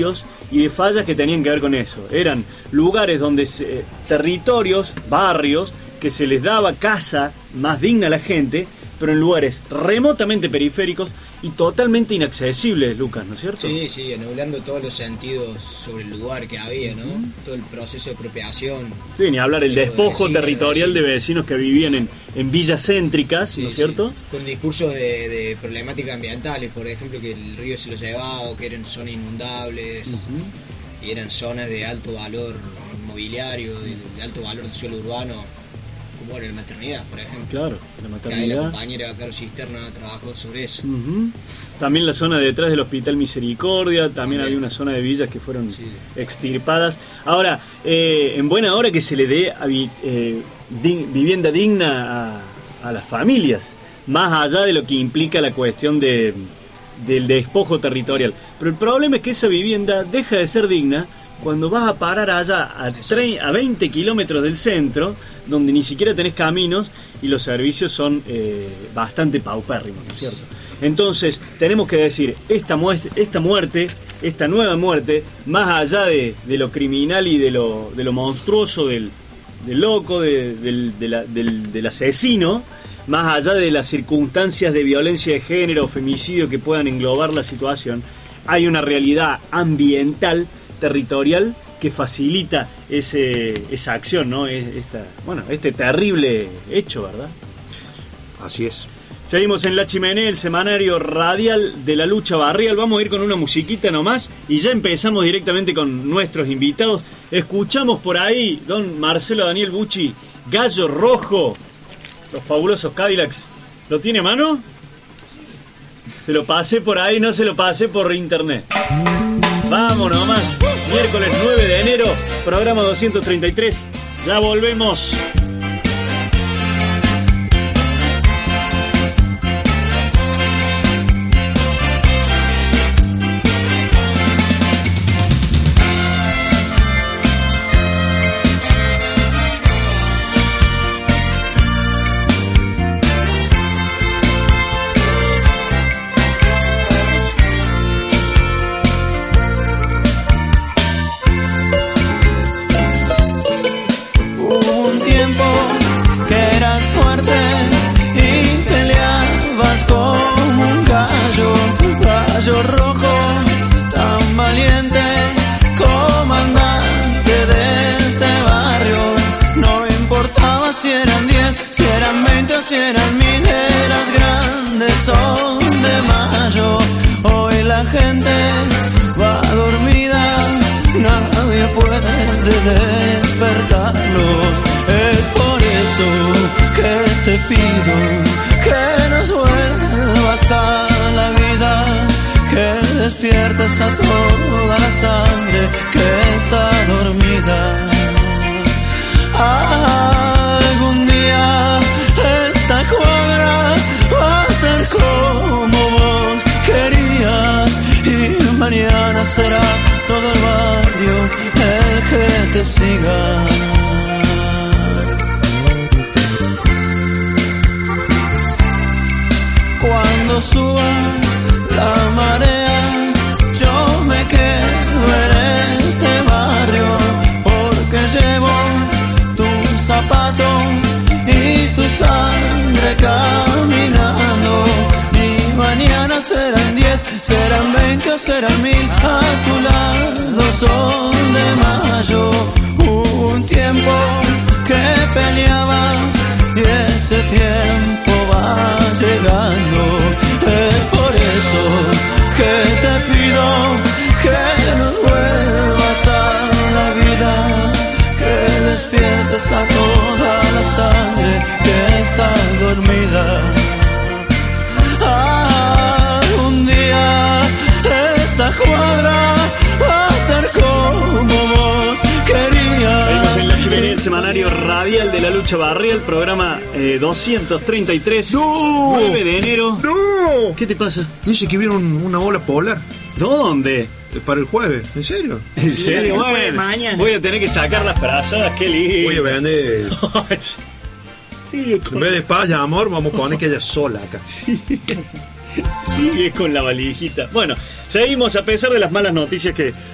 y de fallas que tenían que ver con eso. Eran lugares donde territorios, barrios, que se les daba casa más digna a la gente, pero en lugares remotamente periféricos y totalmente inaccesibles, Lucas, ¿no es cierto? Sí, sí, anulando todos los sentidos sobre el lugar que había, ¿no? Todo el proceso de apropiación. Sí, ni hablar el despojo territorial de vecinos que vivían en villas céntricas, sí, ¿no es cierto? Sí. Con discursos de problemáticas ambientales, por ejemplo, que el río se los llevaba o que eran zonas inundables y eran zonas de alto valor inmobiliario, de alto valor del suelo urbano. Como era la maternidad, por ejemplo. Claro, la maternidad. La compañera Caro Cisterna trabajó sobre eso. También la zona detrás del Hospital Misericordia, también había una zona de villas que fueron extirpadas. Ahora, en buena hora que se le dé vivienda digna a las familias, más allá de lo que implica la cuestión del despojo territorial. Pero el problema es que esa vivienda deja de ser digna cuando vas a parar allá a 20 kilómetros del centro, donde ni siquiera tenés caminos y los servicios son bastante paupérrimos, ¿no es cierto? Entonces, tenemos que decir, esta nueva muerte, más allá de lo criminal y de lo monstruoso del loco, del asesino, más allá de las circunstancias de violencia de género o femicidio que puedan englobar la situación, hay una realidad ambiental territorial que facilita esa acción, ¿no? Este terrible hecho, ¿verdad? Así es. Seguimos en La Chimenea, el semanario radial de la lucha barrial. Vamos a ir con una musiquita nomás y ya empezamos directamente con nuestros invitados. Escuchamos por ahí, don Marcelo Daniel Bucci, Gallo Rojo, los fabulosos Cadillacs. ¿Lo tiene a mano? Se lo pasé por ahí, no se lo pasé por internet. Vamos nomás, miércoles 9 de enero, programa 233, ya volvemos. Despertarlos, es por eso que te pido que nos vuelvas a la vida, que despiertes a toda la sangre que está dormida. Algún día esta cuadra va a ser como vos querías y mañana será todo el barrio el que te siga. Cuando suba la marea, yo me quedo en este barrio, porque llevo tus zapatos y tu sangre caminando. Y mañana serán 10, serán 20 o serán 1000 a tu lado. Son de mayo, un tiempo que peleabas y ese tiempo va llegando. Es por eso que te pido que nos vuelvas a la vida, que despiertes a toda la sangre que está dormida. Un día esta cuadra va a ser como vos querías. Seguimos en La Chimenea, el semanario radial de la lucha barrial, programa 233, 9 de enero. ¡No! ¿Qué te pasa? Dice que vieron una ola polar. ¿Dónde? Para el jueves. ¿En serio? ¿En serio? Bueno, mañana. voy a tener que sacar las frazadas, qué lindo. Voy a vender. Sigue En vez de paz y amor, vamos a poner que ella sola acá. Sigue con la valijita. Bueno, seguimos a pesar de las malas noticias que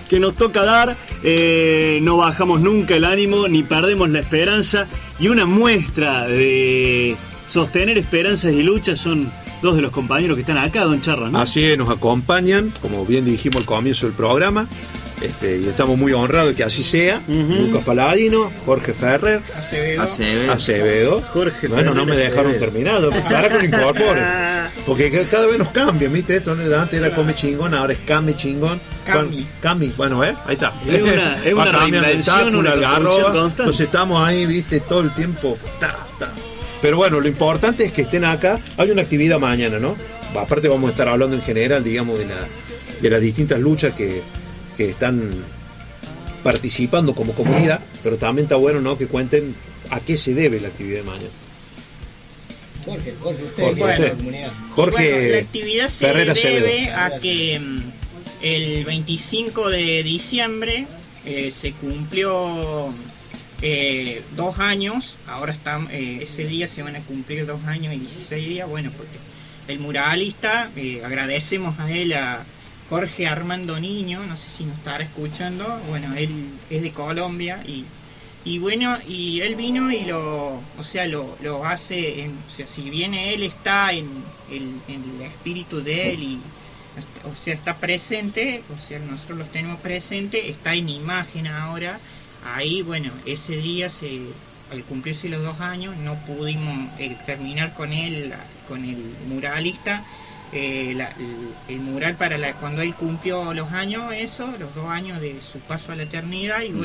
que nos toca dar. No bajamos nunca el ánimo ni perdemos la esperanza. Y una muestra de sostener esperanzas y luchas son dos de los compañeros que están acá, don Charra, ¿no? Así es, nos acompañan, como bien dijimos al comienzo del programa. Y estamos muy honrados de que así sea. Lucas Paladino, Jorge Ferrer, Acevedo. Jorge bueno, Ferrer, no me dejaron Acevedo. terminado, para que lo incorporen. Porque cada vez nos cambian, ¿viste? Esto antes era come chingón, ahora es cami chingón. Cami, bueno, ahí está. Es una Va cambiando el reinvención, táculo, una el construcción garroba. constante. Entonces estamos ahí, ¿viste? Todo el tiempo. Pero bueno, lo importante es que estén acá. Hay una actividad mañana, ¿no? Aparte vamos a estar hablando en general, digamos, de las distintas luchas que están participando como comunidad, pero también está bueno, ¿no?, que cuenten a qué se debe la actividad de mañana. Jorge, Jorge, la comunidad. Jorge, bueno, la actividad se Ferrer debe Acevedo. a que el 25 de diciembre se cumplió 2 años, ahora ese día se van a cumplir 2 años y 16 días, bueno, porque el muralista, agradecemos a él, a Jorge Armando Niño, no sé si nos estará escuchando, bueno, él es de Colombia y bueno, y él vino y lo hace, o sea, si bien él está en el espíritu de él y, o sea, está presente, o sea, nosotros los tenemos presente, está en imagen ahora, ahí, bueno, ese día al cumplirse los 2 años no pudimos terminar con el muralista. El mural para cuando él cumplió los años, los 2 años de su paso a la eternidad y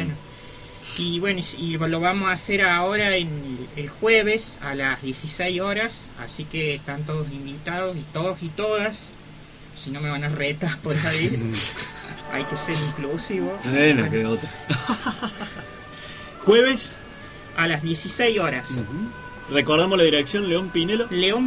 lo vamos a hacer ahora el jueves a las 16 horas, así que están todos invitados y todos y todas, si no me van a retar por ahí. Hay que ser inclusivo. Bueno, que otra. Jueves a las 16 horas. Recordamos la dirección, León Pinelo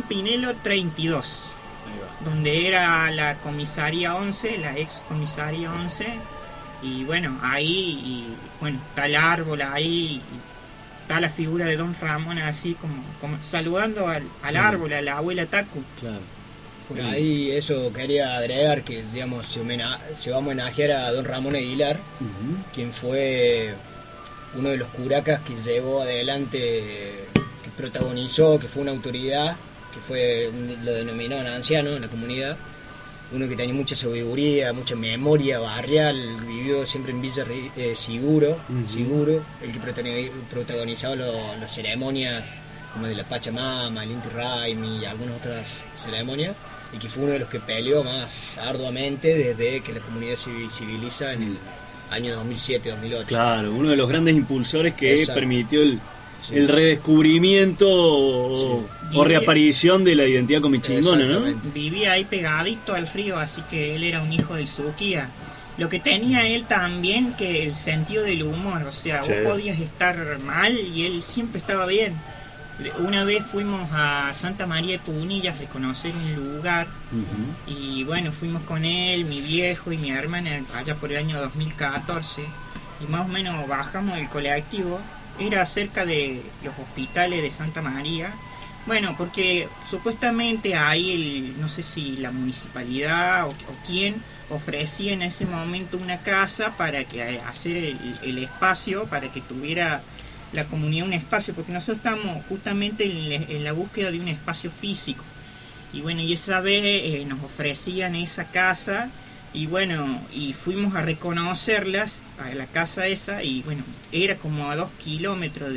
32, donde era la comisaría 11, la ex comisaría 11, y bueno, ahí está el árbol ahí, está la figura de don Ramón así como saludando al árbol, a la abuela Tacu. Claro. Por ahí eso quería agregar que, digamos, se va a homenajear a don Ramón Aguilar, quien fue uno de los curacas que llevó adelante, que protagonizó, que fue una autoridad, que lo denominaban anciano en la comunidad, uno que tenía mucha sabiduría, mucha memoria barrial, vivió siempre en Villa Seguro, el que protagonizaba las ceremonias como de la Pachamama, el Inti Raymi y algunas otras ceremonias, y que fue uno de los que peleó más arduamente desde que la comunidad se civiliza en el año 2007-2008. Claro, uno de los grandes impulsores que permitió el redescubrimiento o reaparición de la identidad comichingona, ¿no? Vivía ahí pegadito al río, así que él era un hijo del Suquía. Lo que tenía él también, que el sentido del humor, o sea, vos podías estar mal y él siempre estaba bien. Una vez fuimos a Santa María de Punilla a reconocer un lugar y bueno, fuimos con él, mi viejo y mi hermana allá por el año 2014 y más o menos bajamos del colectivo. Era cerca de los hospitales de Santa María. Bueno, porque supuestamente ahí, no sé si la municipalidad o quién ofrecía en ese momento una casa para hacer el espacio, para que tuviera la comunidad un espacio, porque nosotros estamos justamente en la búsqueda de un espacio físico. Y bueno, y esa vez nos ofrecían esa casa. Y bueno, y fuimos a reconocerlas, a la casa esa, y bueno, era como a 2 kilómetros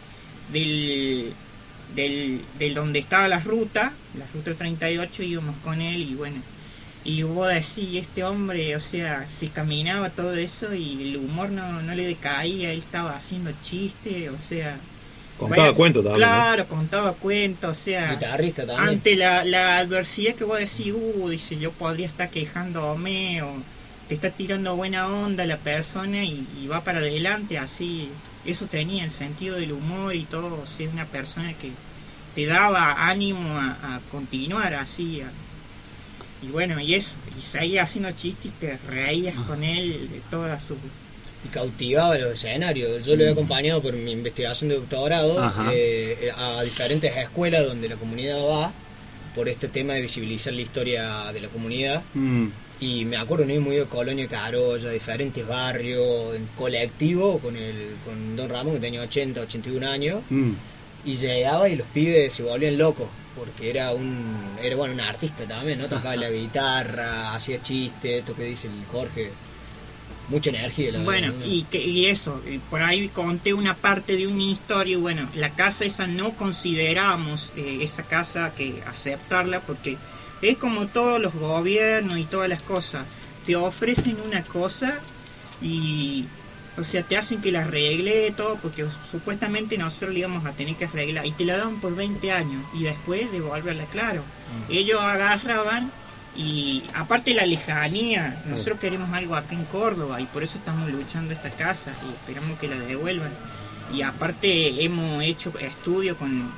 del donde estaba la ruta 38, íbamos con él, y bueno, y vos decís, este hombre, o sea, se caminaba todo eso y el humor no le decaía, él estaba haciendo chistes, o sea... Contaba cuentos también. Claro, ¿no? Contaba cuentos, o sea... Guitarrista también. Ante la adversidad que vos decís, dice, yo podría estar quejándome, o te está tirando buena onda la persona y va para adelante, así... Eso tenía el sentido del humor y todo, o sea, una persona que te daba ánimo a continuar así, y bueno, y eso, y seguía haciendo chistes, te reías con él de todas sus... Y cautivaba los escenarios. Yo lo he acompañado por mi investigación de doctorado a diferentes escuelas donde la comunidad va por este tema de visibilizar la historia de la comunidad. Y me acuerdo de muy de Colonia Carolla, diferentes barrios, en colectivo, con Don Ramón, que tenía 80, 81 años. Y llegaba y los pibes se volvían locos, porque era un artista también, ¿no? Tocaba la guitarra, hacía chistes, esto que dice el Jorge. Mucha energía, la bueno, verdad. Y eso, por ahí conté una parte de una historia. Bueno, la casa esa no consideramos esa casa que aceptarla, porque es como todos los gobiernos y todas las cosas, te ofrecen una cosa y, o sea, te hacen que la arregle todo, porque supuestamente nosotros le íbamos a tener que arreglar, y te la dan por 20 años y después devolverla, claro. Ellos agarraban. Y aparte la lejanía, nosotros queremos algo acá en Córdoba y por eso estamos luchando esta casa y esperamos que la devuelvan. Y aparte hemos hecho estudio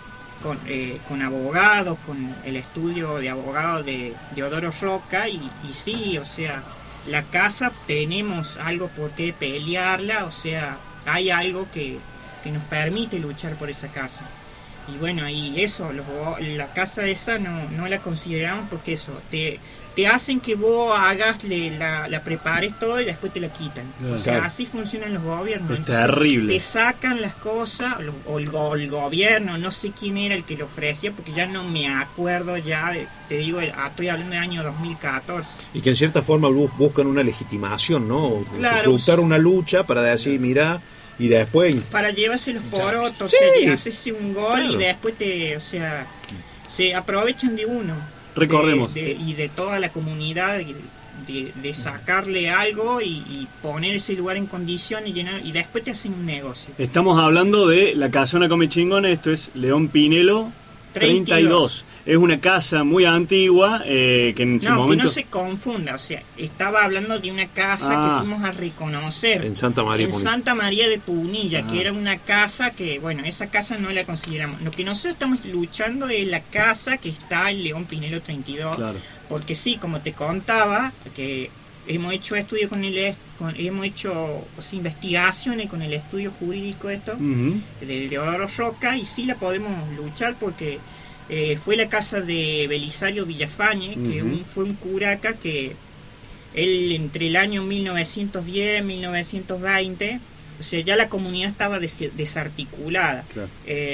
con abogados, con el estudio de abogados de Odoro Roca y sí, o sea, la casa tenemos algo por qué pelearla, o sea, hay algo que nos permite luchar por esa casa. Y bueno, y eso, la casa esa no la consideramos porque eso, te hacen que vos hagas, la prepares todo y después te la quitan. O sea, así funcionan los gobiernos. Es terrible. Te sacan las cosas, o el gobierno, no sé quién era el que lo ofrecía, porque ya no me acuerdo ya, te digo, estoy hablando del año 2014. Y que en cierta forma buscan una legitimación, ¿no? Claro, Frutar una lucha para decir, mira... Y después... Para llevarse los porotos, sí, o sea, haces un gol claro. Y después se aprovechan de uno. Recordemos. Y de toda la comunidad, de sacarle algo y poner ese lugar en condición y llenar, y después te hacen un negocio. Estamos hablando de la Casona Come Chingones, esto es León Pinelo 32. Es una casa muy antigua que en su momento... que no se confunda, o sea, estaba hablando de una casa que fuimos a reconocer en Santa María de Punilla, que era una casa que, bueno, esa casa no la consideramos. Lo que nosotros estamos luchando es la casa que está en León Pinelo 32, claro. Porque sí, como te contaba, que hemos hecho estudios hemos hecho investigaciones con el estudio jurídico de Odoro Roca, y sí la podemos luchar porque fue la casa de Belisario Villafañe, que fue un curaca que él entre el año 1910 y 1920, o sea, ya la comunidad estaba desarticulada. Claro.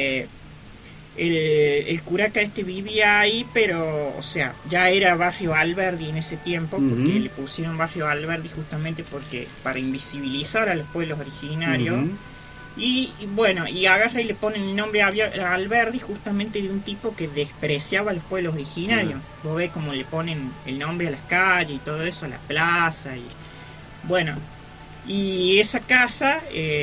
El curaca vivía ahí, pero, o sea, ya era barrio Alberdi en ese tiempo, porque le pusieron barrio Alberdi justamente para invisibilizar a los pueblos originarios. Y bueno, y agarra y le ponen el nombre a Alberdi justamente de un tipo que despreciaba a los pueblos originarios. Vos ves como le ponen el nombre a las calles y todo eso, a la plaza. Y bueno, y esa casa...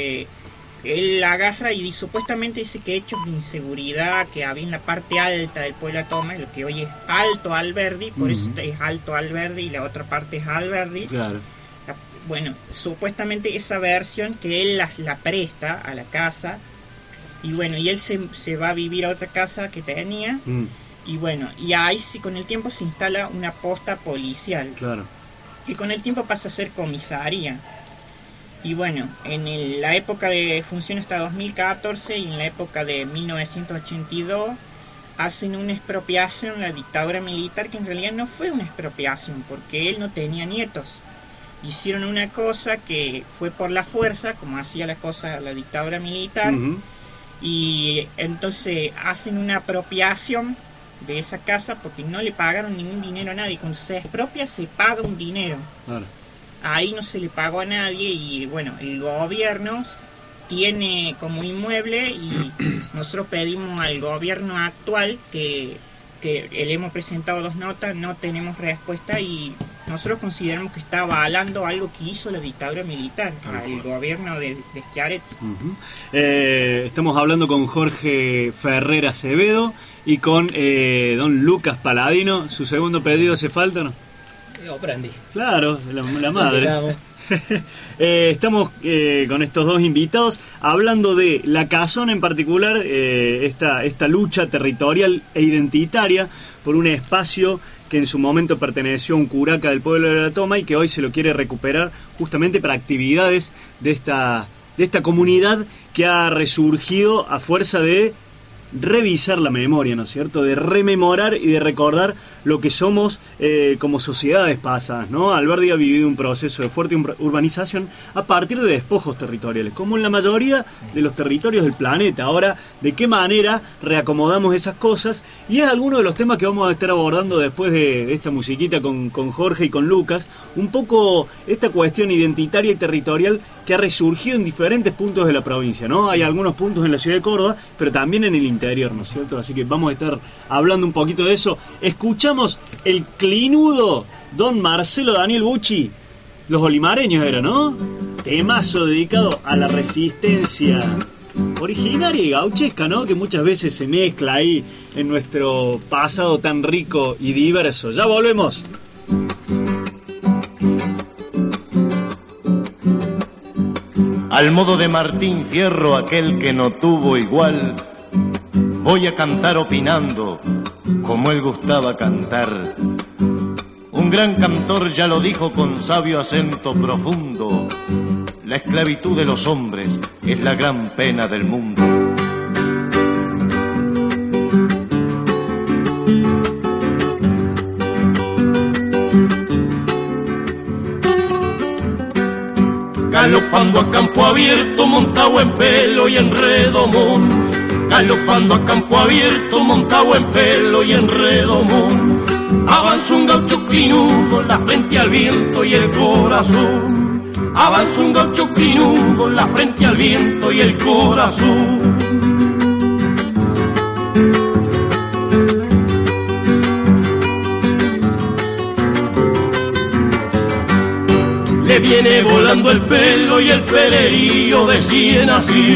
él la agarra y supuestamente dice que hechos de inseguridad que había en la parte alta del pueblo de Toma, lo que hoy es Alto Alberdi, por eso es Alto Alberdi y la otra parte es Alberdi. Claro. Bueno, supuestamente esa versión que él la presta a la casa, y bueno, y él se va a vivir a otra casa que tenía, y bueno, y ahí con el tiempo se instala una posta policial, claro, que con el tiempo pasa a ser comisaría. Y bueno, en la época de función hasta 2014 y en la época de 1982 hacen una expropiación, la dictadura militar, que en realidad no fue una expropiación porque él no tenía nietos. Hicieron una cosa que fue por la fuerza, como hacía la cosa la dictadura militar, y entonces hacen una apropiación de esa casa porque no le pagaron ningún dinero a nadie. Cuando se expropia se paga un dinero. Claro. Ahí no se le pagó a nadie y bueno, el gobierno tiene como inmueble y nosotros pedimos al gobierno actual que le hemos presentado 2 notas, no tenemos respuesta y nosotros consideramos que está avalando algo que hizo la dictadura militar, el gobierno de Schiaretti. Estamos hablando con Jorge Ferrer Acevedo y con don Lucas Paladino. ¿Su segundo pedido hace falta o no? Brandy. Claro, la madre. Estamos con estos 2 invitados hablando de la Casona en particular, esta lucha territorial e identitaria por un espacio que en su momento perteneció a un curaca del pueblo de la Toma y que hoy se lo quiere recuperar justamente para actividades de esta comunidad que ha resurgido a fuerza de revisar la memoria, ¿no es cierto? De rememorar y de recordar lo que somos como sociedades pasadas, ¿no? Alberdi ha vivido un proceso de fuerte urbanización a partir de despojos territoriales, como en la mayoría de los territorios del planeta. Ahora, ¿de qué manera reacomodamos esas cosas? Y es alguno de los temas que vamos a estar abordando después de esta musiquita con Jorge y con Lucas, un poco esta cuestión identitaria y territorial que ha resurgido en diferentes puntos de la provincia, ¿no? Hay algunos puntos en la ciudad de Córdoba, pero también en el interior, ¿no es cierto? Así que vamos a estar hablando un poquito de eso. Escuchamos el clinudo Don Marcelo Daniel Bucci, Los Olimareños era, ¿no? Temazo dedicado a la resistencia originaria y gauchesca, ¿no? Que muchas veces se mezcla ahí en nuestro pasado tan rico y diverso. Ya volvemos. Al modo de Martín Fierro, aquel que no tuvo igual, voy a cantar opinando como él gustaba cantar. Un gran cantor ya lo dijo con sabio acento profundo: la esclavitud de los hombres es la gran pena del mundo. Galopando a campo abierto, montado en pelo y en redomón. Galopando a campo abierto, montado en pelo y en redomón. Avanza un gaucho clinudo, la frente al viento y el corazón. Avanza un gaucho clinudo, la frente al viento y el corazón. Le viene volando el pelo y el pelerío de cien así.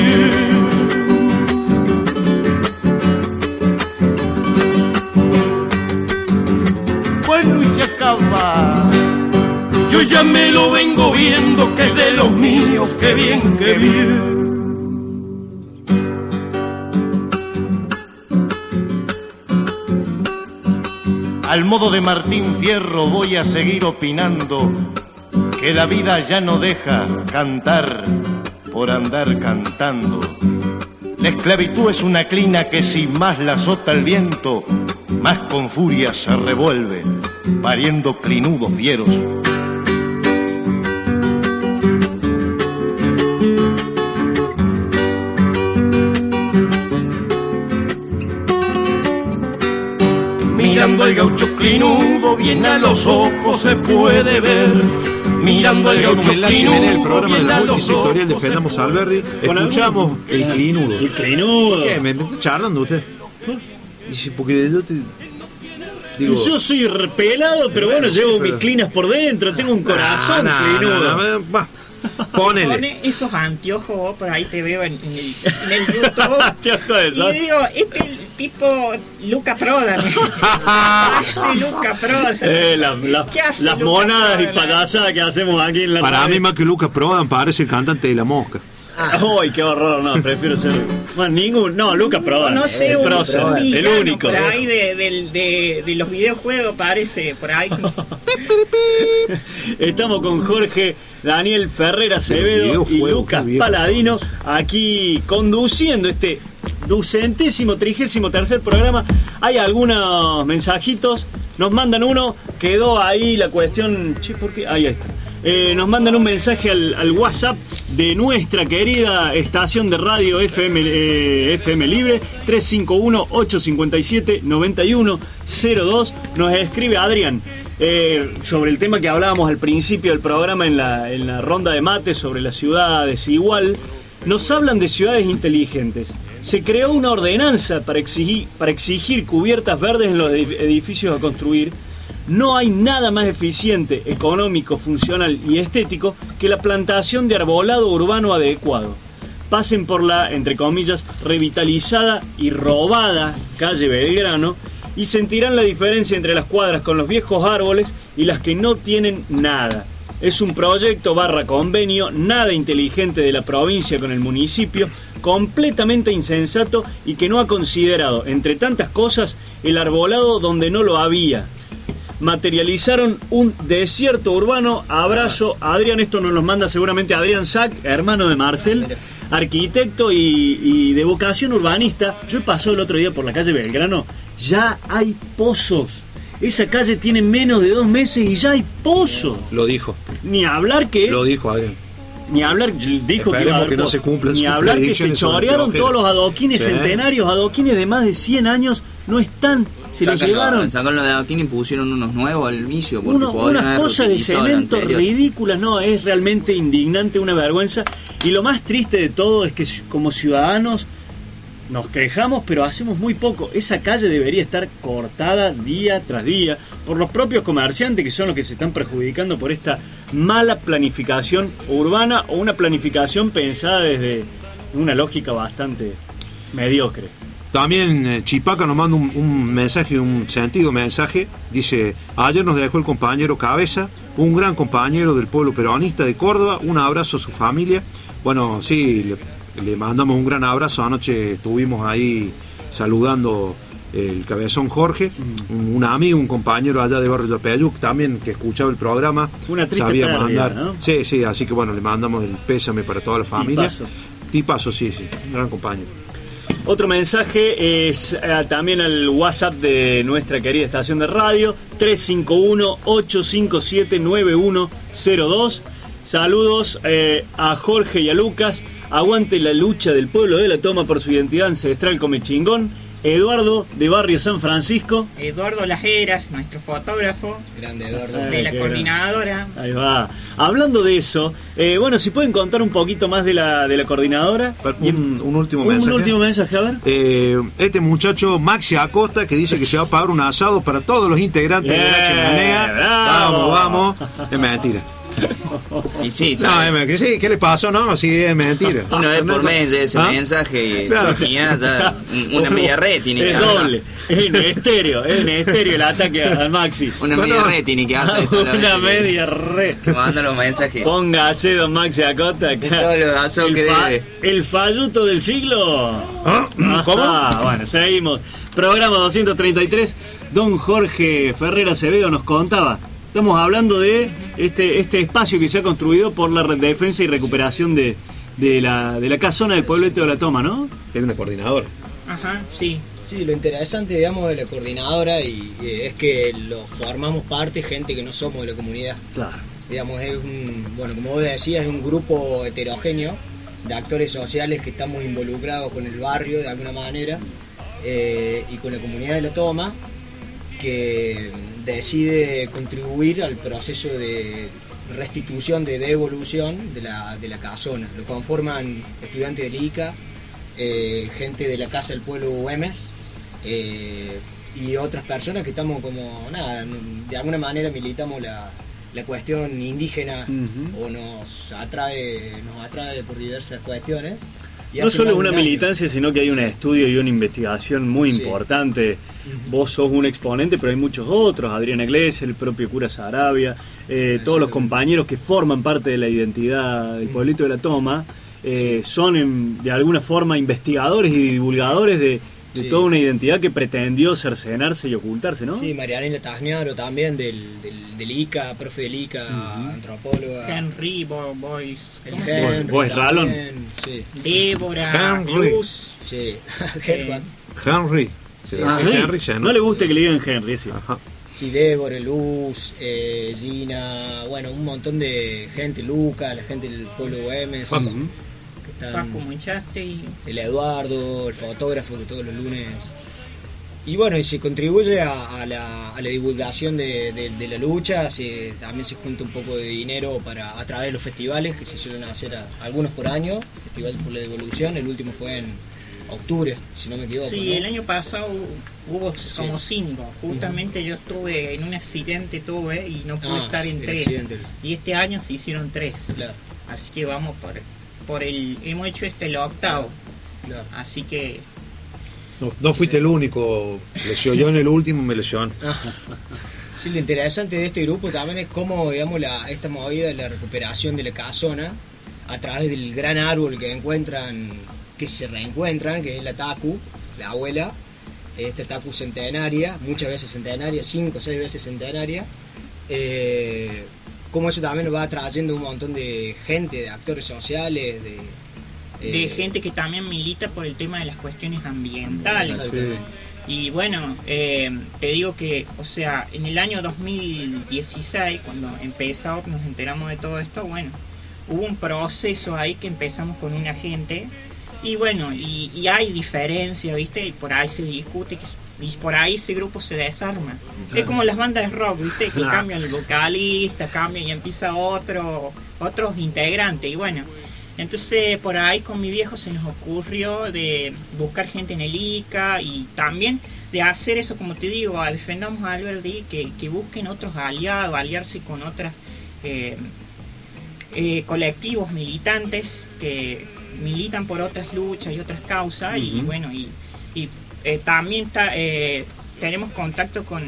Bueno, y se acaba. Yo ya me lo vengo viendo, que es de los míos, que bien, que bien. Al modo de Martín Fierro voy a seguir opinando que la vida ya no deja cantar por andar cantando. La esclavitud es una clina que si más la azota el viento, más con furia se revuelve, pariendo clinudos fieros. Mirando al gaucho clinudo, bien a los ojos se puede ver. Mirando al gaucho en el programa de la multisectorial Defendamos a Alberdi, escuchamos el clinudo. El clinudo. ¿Qué? ¿Me está charlando usted? Dice, porque yo te digo, yo soy repelado, pero bueno, sí, llevo pero mis clinas por dentro, tengo un corazón clinudo. Ponele. Pone esos anteojos, vos, por ahí te veo en el YouTube. Anteojos de sol. Y digo, este es el tipo Luca Prodan. Luca Prodan. ¿Qué hace las Luca monadas Prodan? y payasadas que hacemos aquí en la Para radio. mí más que Lucas Prodan parece el cantante de La Mosca. Ay, qué horror, no, prefiero ser. Bueno, no, Lucas Prodan. No sé, el un prócer, el villano único. por ahí de los videojuegos parece, por ahí. Estamos con Jorge Daniel Ferrer Acevedo y Lucas Paladino aquí conduciendo este 233º programa. Hay algunos mensajitos, nos mandan uno, quedó ahí la cuestión. Che, ¿por qué? Ahí está. Nos mandan un mensaje al WhatsApp de nuestra querida estación de radio FM Libre, 351-857-9102. Nos escribe Adrián sobre el tema que hablábamos al principio del programa en la ronda de mate sobre la ciudad desigual. Nos hablan de ciudades inteligentes. Se creó una ordenanza para exigir cubiertas verdes en los edificios a construir. No hay nada más eficiente, económico, funcional y estético que la plantación de arbolado urbano adecuado. Pasen por la, entre comillas, revitalizada y robada calle Belgrano y sentirán la diferencia entre las cuadras con los viejos árboles y las que no tienen nada. Es un proyecto / convenio nada inteligente de la provincia con el municipio, completamente insensato y que no ha considerado, entre tantas cosas, el arbolado donde no lo había. Materializaron un desierto urbano. Abrazo, Adrián. Esto nos lo manda seguramente Adrián Sack, hermano de Marcel. arquitecto y de vocación urbanista. Yo he pasado el otro día por la calle Belgrano, ya hay pozos. Esa calle tiene menos de 2 meses y ya hay pozos. Lo dijo. Ni hablar que... Lo dijo Adrián. Ni hablar, dijo que iba a haber que no se cumplan ni sus hablar que se predicciones sobre chorearon Teógeno. todos los adoquines centenarios, adoquines de más de 100 años, no están, se los llevaron. Sacaron los de adoquines y pusieron unos nuevos al vicio. Porque Unas cosas de cemento ridículas, no, es realmente indignante, una vergüenza. Y lo más triste de todo es que como ciudadanos nos quejamos, pero hacemos muy poco. Esa calle debería estar cortada día tras día por los propios comerciantes, que son los que se están perjudicando por esta mala planificación urbana o una planificación pensada desde una lógica bastante mediocre. También Chipaca nos manda un mensaje, un sentido mensaje. Dice: ayer nos dejó el compañero Cabeza, un gran compañero del pueblo peronista de Córdoba. Un abrazo a su familia. Bueno, sí, le mandamos un gran abrazo. Anoche estuvimos ahí saludando el cabezón Jorge, un amigo, un compañero allá de Barrio Yapeyuc también, que escuchaba el programa. Una triste sabía pérdida, mandar, ¿no? Sí, así que bueno, le mandamos el pésame para toda la familia. Tipazo, sí, un gran compañero. Otro mensaje es también al WhatsApp de nuestra querida estación de radio, 351-857-9102. Saludos a Jorge y a Lucas. Aguante la lucha del pueblo de La Toma por su identidad ancestral come chingón. Eduardo de Barrio San Francisco. Eduardo Lajeras, nuestro fotógrafo. Grande Eduardo. De la coordinadora. Ahí va. Hablando de eso, bueno, si pueden contar un poquito más de la coordinadora. Un último mensaje. Un último mensaje, a ver. Este muchacho, Maxi Acosta, que dice que se va a pagar un asado para todos los integrantes de la chimenea. Vamos. Es mentira. Y sí, no, que sí, ¿qué le pasó? No, sí, es mentira. Una vez por mes ese mensaje, claro. Ya, una media red tiene que hacer. Es doble, es en estéreo el ataque al Maxi. Una media red tiene que hacer. Una media red. Que manda los mensajes. Póngase don Maxi Acosta acá. Todos los asados que debe. El falluto del siglo. ¿Cómo? Bueno, seguimos. Programa 233. Don Jorge Ferrer Acevedo nos contaba. Estamos hablando de este espacio que se ha construido por la defensa y recuperación de la casona del pueblo de La Toma, ¿no? Es una coordinadora. Ajá, sí. Sí, lo interesante, digamos, de la coordinadora es que lo formamos parte gente que no somos de la comunidad. Claro. Digamos, es como vos decías, es un grupo heterogéneo de actores sociales que estamos involucrados con el barrio de alguna manera y con la comunidad de La Toma, que decide contribuir al proceso de restitución, de devolución de la casona. Lo conforman estudiantes del ICA, gente de la Casa del Pueblo Güemes y otras personas que estamos de alguna manera militamos la cuestión indígena o nos atrae por diversas cuestiones. No solo es una militancia, sino que hay un estudio y una investigación muy importante. Vos sos un exponente, pero hay muchos otros, Adriana Iglesias, el propio cura Sarabia, todos los compañeros que forman parte de la identidad del pueblito de La Toma, son de alguna forma investigadores y divulgadores de toda una identidad que pretendió cercenarse y ocultarse, ¿no? Sí, Marianela Tasniaro también del ICA, profe del ICA, antropóloga. Henry Boyce. Boyce Ralón. Sí. Débora Luz. Sí. Henry. Sí. No le gusta que le digan Henry, sí. Ajá. Sí, Débora, Luz, Gina, bueno, un montón de gente, Luca, la gente del pueblo Güemes. Paco Muchaste y el Eduardo, el fotógrafo que todos los lunes. Y bueno, y se contribuye a la divulgación de la lucha, también se junta un poco de dinero a través de los festivales que se suelen hacer algunos por año, Festival por la Devolución, el último fue en octubre, si no me equivoco. Sí, ¿no? El año pasado hubo como 5, justamente yo estuve en un accidente y no pude estar en 3, y este año se hicieron 3, claro. Así que vamos hemos hecho el 8º, claro. Así que no fuiste el único, yo en el último me lesioné. Sí, lo interesante de este grupo también es cómo, digamos, esta movida de la recuperación de la casona a través del gran árbol que se reencuentran, que es la Tacu, la abuela, esta Tacu centenaria, muchas veces centenaria, 5 o 6 veces centenaria, cómo eso también va trayendo un montón de gente, de actores sociales, de gente que también milita por el tema de las cuestiones ambientales. Y bueno, te digo que, o sea, en el año 2016, cuando empezamos, nos enteramos de todo esto, bueno, hubo un proceso ahí que empezamos con una gente, y bueno, y hay diferencia, ¿viste? Y por ahí se discute, y por ahí ese grupo se desarma. Claro. Es como las bandas de rock, ¿viste? Que cambian el vocalista, cambian y empieza otros integrantes, y bueno. Entonces por ahí con mi viejo se nos ocurrió de buscar gente en el ICA y también de hacer eso, como te digo, defendamos a Alberdi, que busquen otros aliados, aliarse con otros colectivos militantes que militan por otras luchas y otras causas. Y bueno, y también tenemos contacto con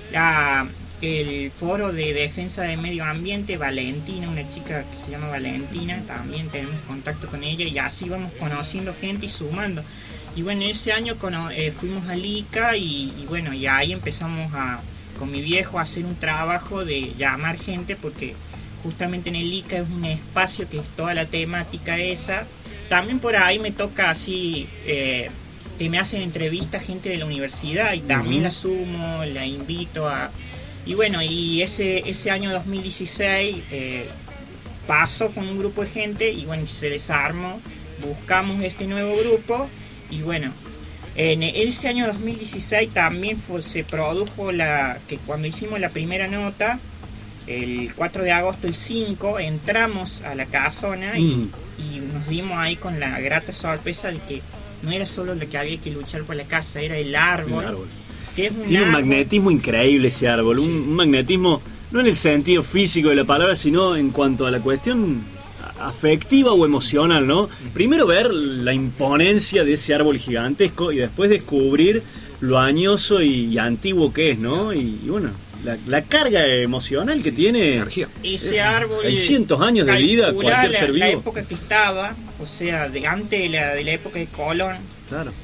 el foro de defensa del medio ambiente, Valentina, una chica que se llama Valentina, también tenemos contacto con ella y así vamos conociendo gente y sumando. Y bueno, ese año fuimos al ICA y bueno, y ahí empezamos con mi viejo a hacer un trabajo de llamar gente, porque justamente en el ICA es un espacio que es toda la temática esa. También por ahí me toca así, que me hacen entrevistas gente de la universidad y también la sumo, la invito a... Y bueno, y ese año 2016 pasó con un grupo de gente y bueno, se desarmó, buscamos este nuevo grupo y bueno, en ese año 2016 también se produjo que cuando hicimos la primera nota, el 4 de agosto, el 5, entramos a la casona y nos dimos ahí con la grata sorpresa de que no era solo lo que había que luchar por la casa, era el árbol. Que es tiene un magnetismo increíble ese árbol, un magnetismo no en el sentido físico de la palabra, sino en cuanto a la cuestión afectiva o emocional, ¿no? Primero ver la imponencia de ese árbol gigantesco y después descubrir lo añoso y antiguo que es, ¿no? Y bueno, la carga emocional que tiene energía. Ese árbol 600 años de vida, cualquier ser vivo. La época que estaba, o sea, antes de la época de Colón. Claro.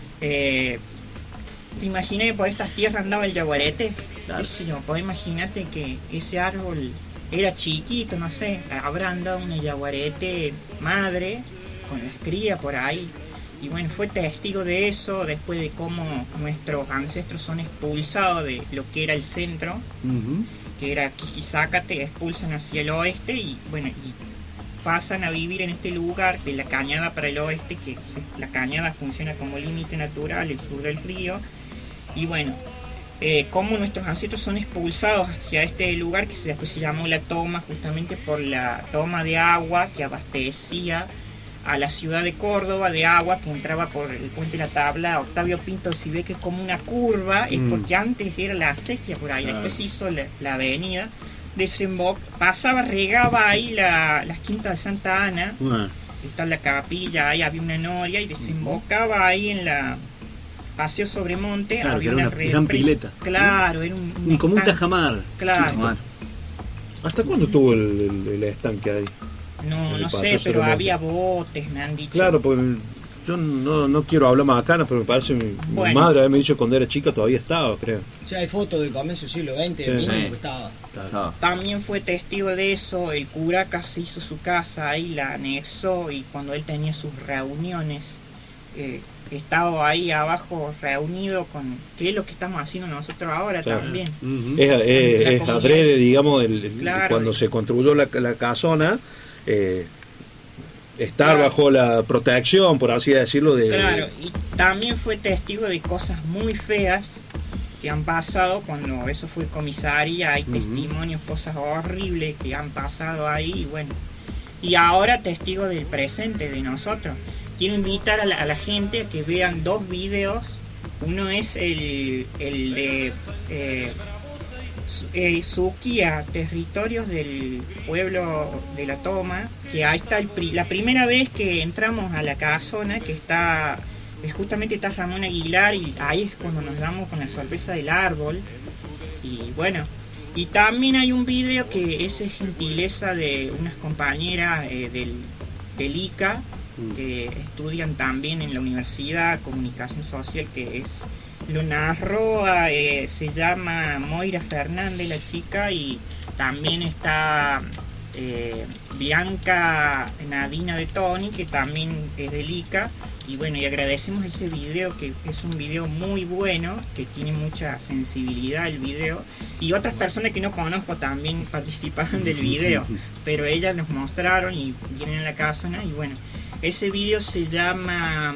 ¿Te imaginas que por estas tierras andaba el yaguarete? Claro. Podés imaginarte que ese árbol era chiquito, no sé, habrá andado una yaguarete madre con las crías por ahí. Y bueno, fue testigo de eso, después de cómo nuestros ancestros son expulsados de lo que era el centro, que era Quiquizácate, expulsan hacia el oeste y bueno, y pasan a vivir en este lugar de la Cañada para el oeste, que la Cañada funciona como límite natural, el sur del río. Y bueno, como nuestros ancestros son expulsados hacia este lugar que después se llamó La Toma, justamente por la toma de agua que abastecía a la ciudad de Córdoba, de agua que entraba por el puente de la Tabla. Octavio Pinto, si ve que es como una curva, es porque antes era la acequia por ahí, después se hizo la avenida, pasaba, regaba ahí las quintas de Santa Ana, está la capilla, ahí había una noria y desembocaba ahí en la Paseo Sobremonte, claro, había una gran pileta. Claro, era como un tajamar. Claro. Sí, ¿hasta cuándo tuvo el estanque ahí? No sé, pero había botes, me han dicho. Claro, porque yo no quiero hablar más acá, pero me parece mi madre me ha dicho que cuando era chica todavía estaba, creo. Sí, hay fotos del comienzo del siglo XX, que estaba. También fue testigo de eso, el cura casi hizo su casa ahí, la anexó, y cuando él tenía sus reuniones, estaba ahí abajo reunido con, que es lo que estamos haciendo nosotros ahora también. Es adrede, digamos, claro, cuando se construyó la casona, estar bajo la protección, por así decirlo. Claro, y también fue testigo de cosas muy feas que han pasado cuando eso fue comisaría, hay testimonios, cosas horribles que han pasado ahí, y bueno, y ahora testigo del presente de nosotros. Quiero invitar a la gente a que vean dos videos. Uno es el de Suquía, territorios del pueblo de La Toma, que ahí está la primera vez que entramos a la casona, que justamente está Ramón Aguilar, y ahí es cuando nos damos con la sorpresa del árbol. Y bueno, y también hay un video que es gentileza de unas compañeras del ICA, que estudian también en la Universidad Comunicación Social, que lo narró, se llama Moira Fernández la chica, y también está Bianca Nadina de Tony, que también es del ICA. Y bueno, y agradecemos ese video, que es un video muy bueno, que tiene mucha sensibilidad el video. Y otras personas que no conozco también participaron del video, pero ellas nos mostraron y vienen a la casa, ¿no? Y bueno, ese video se llama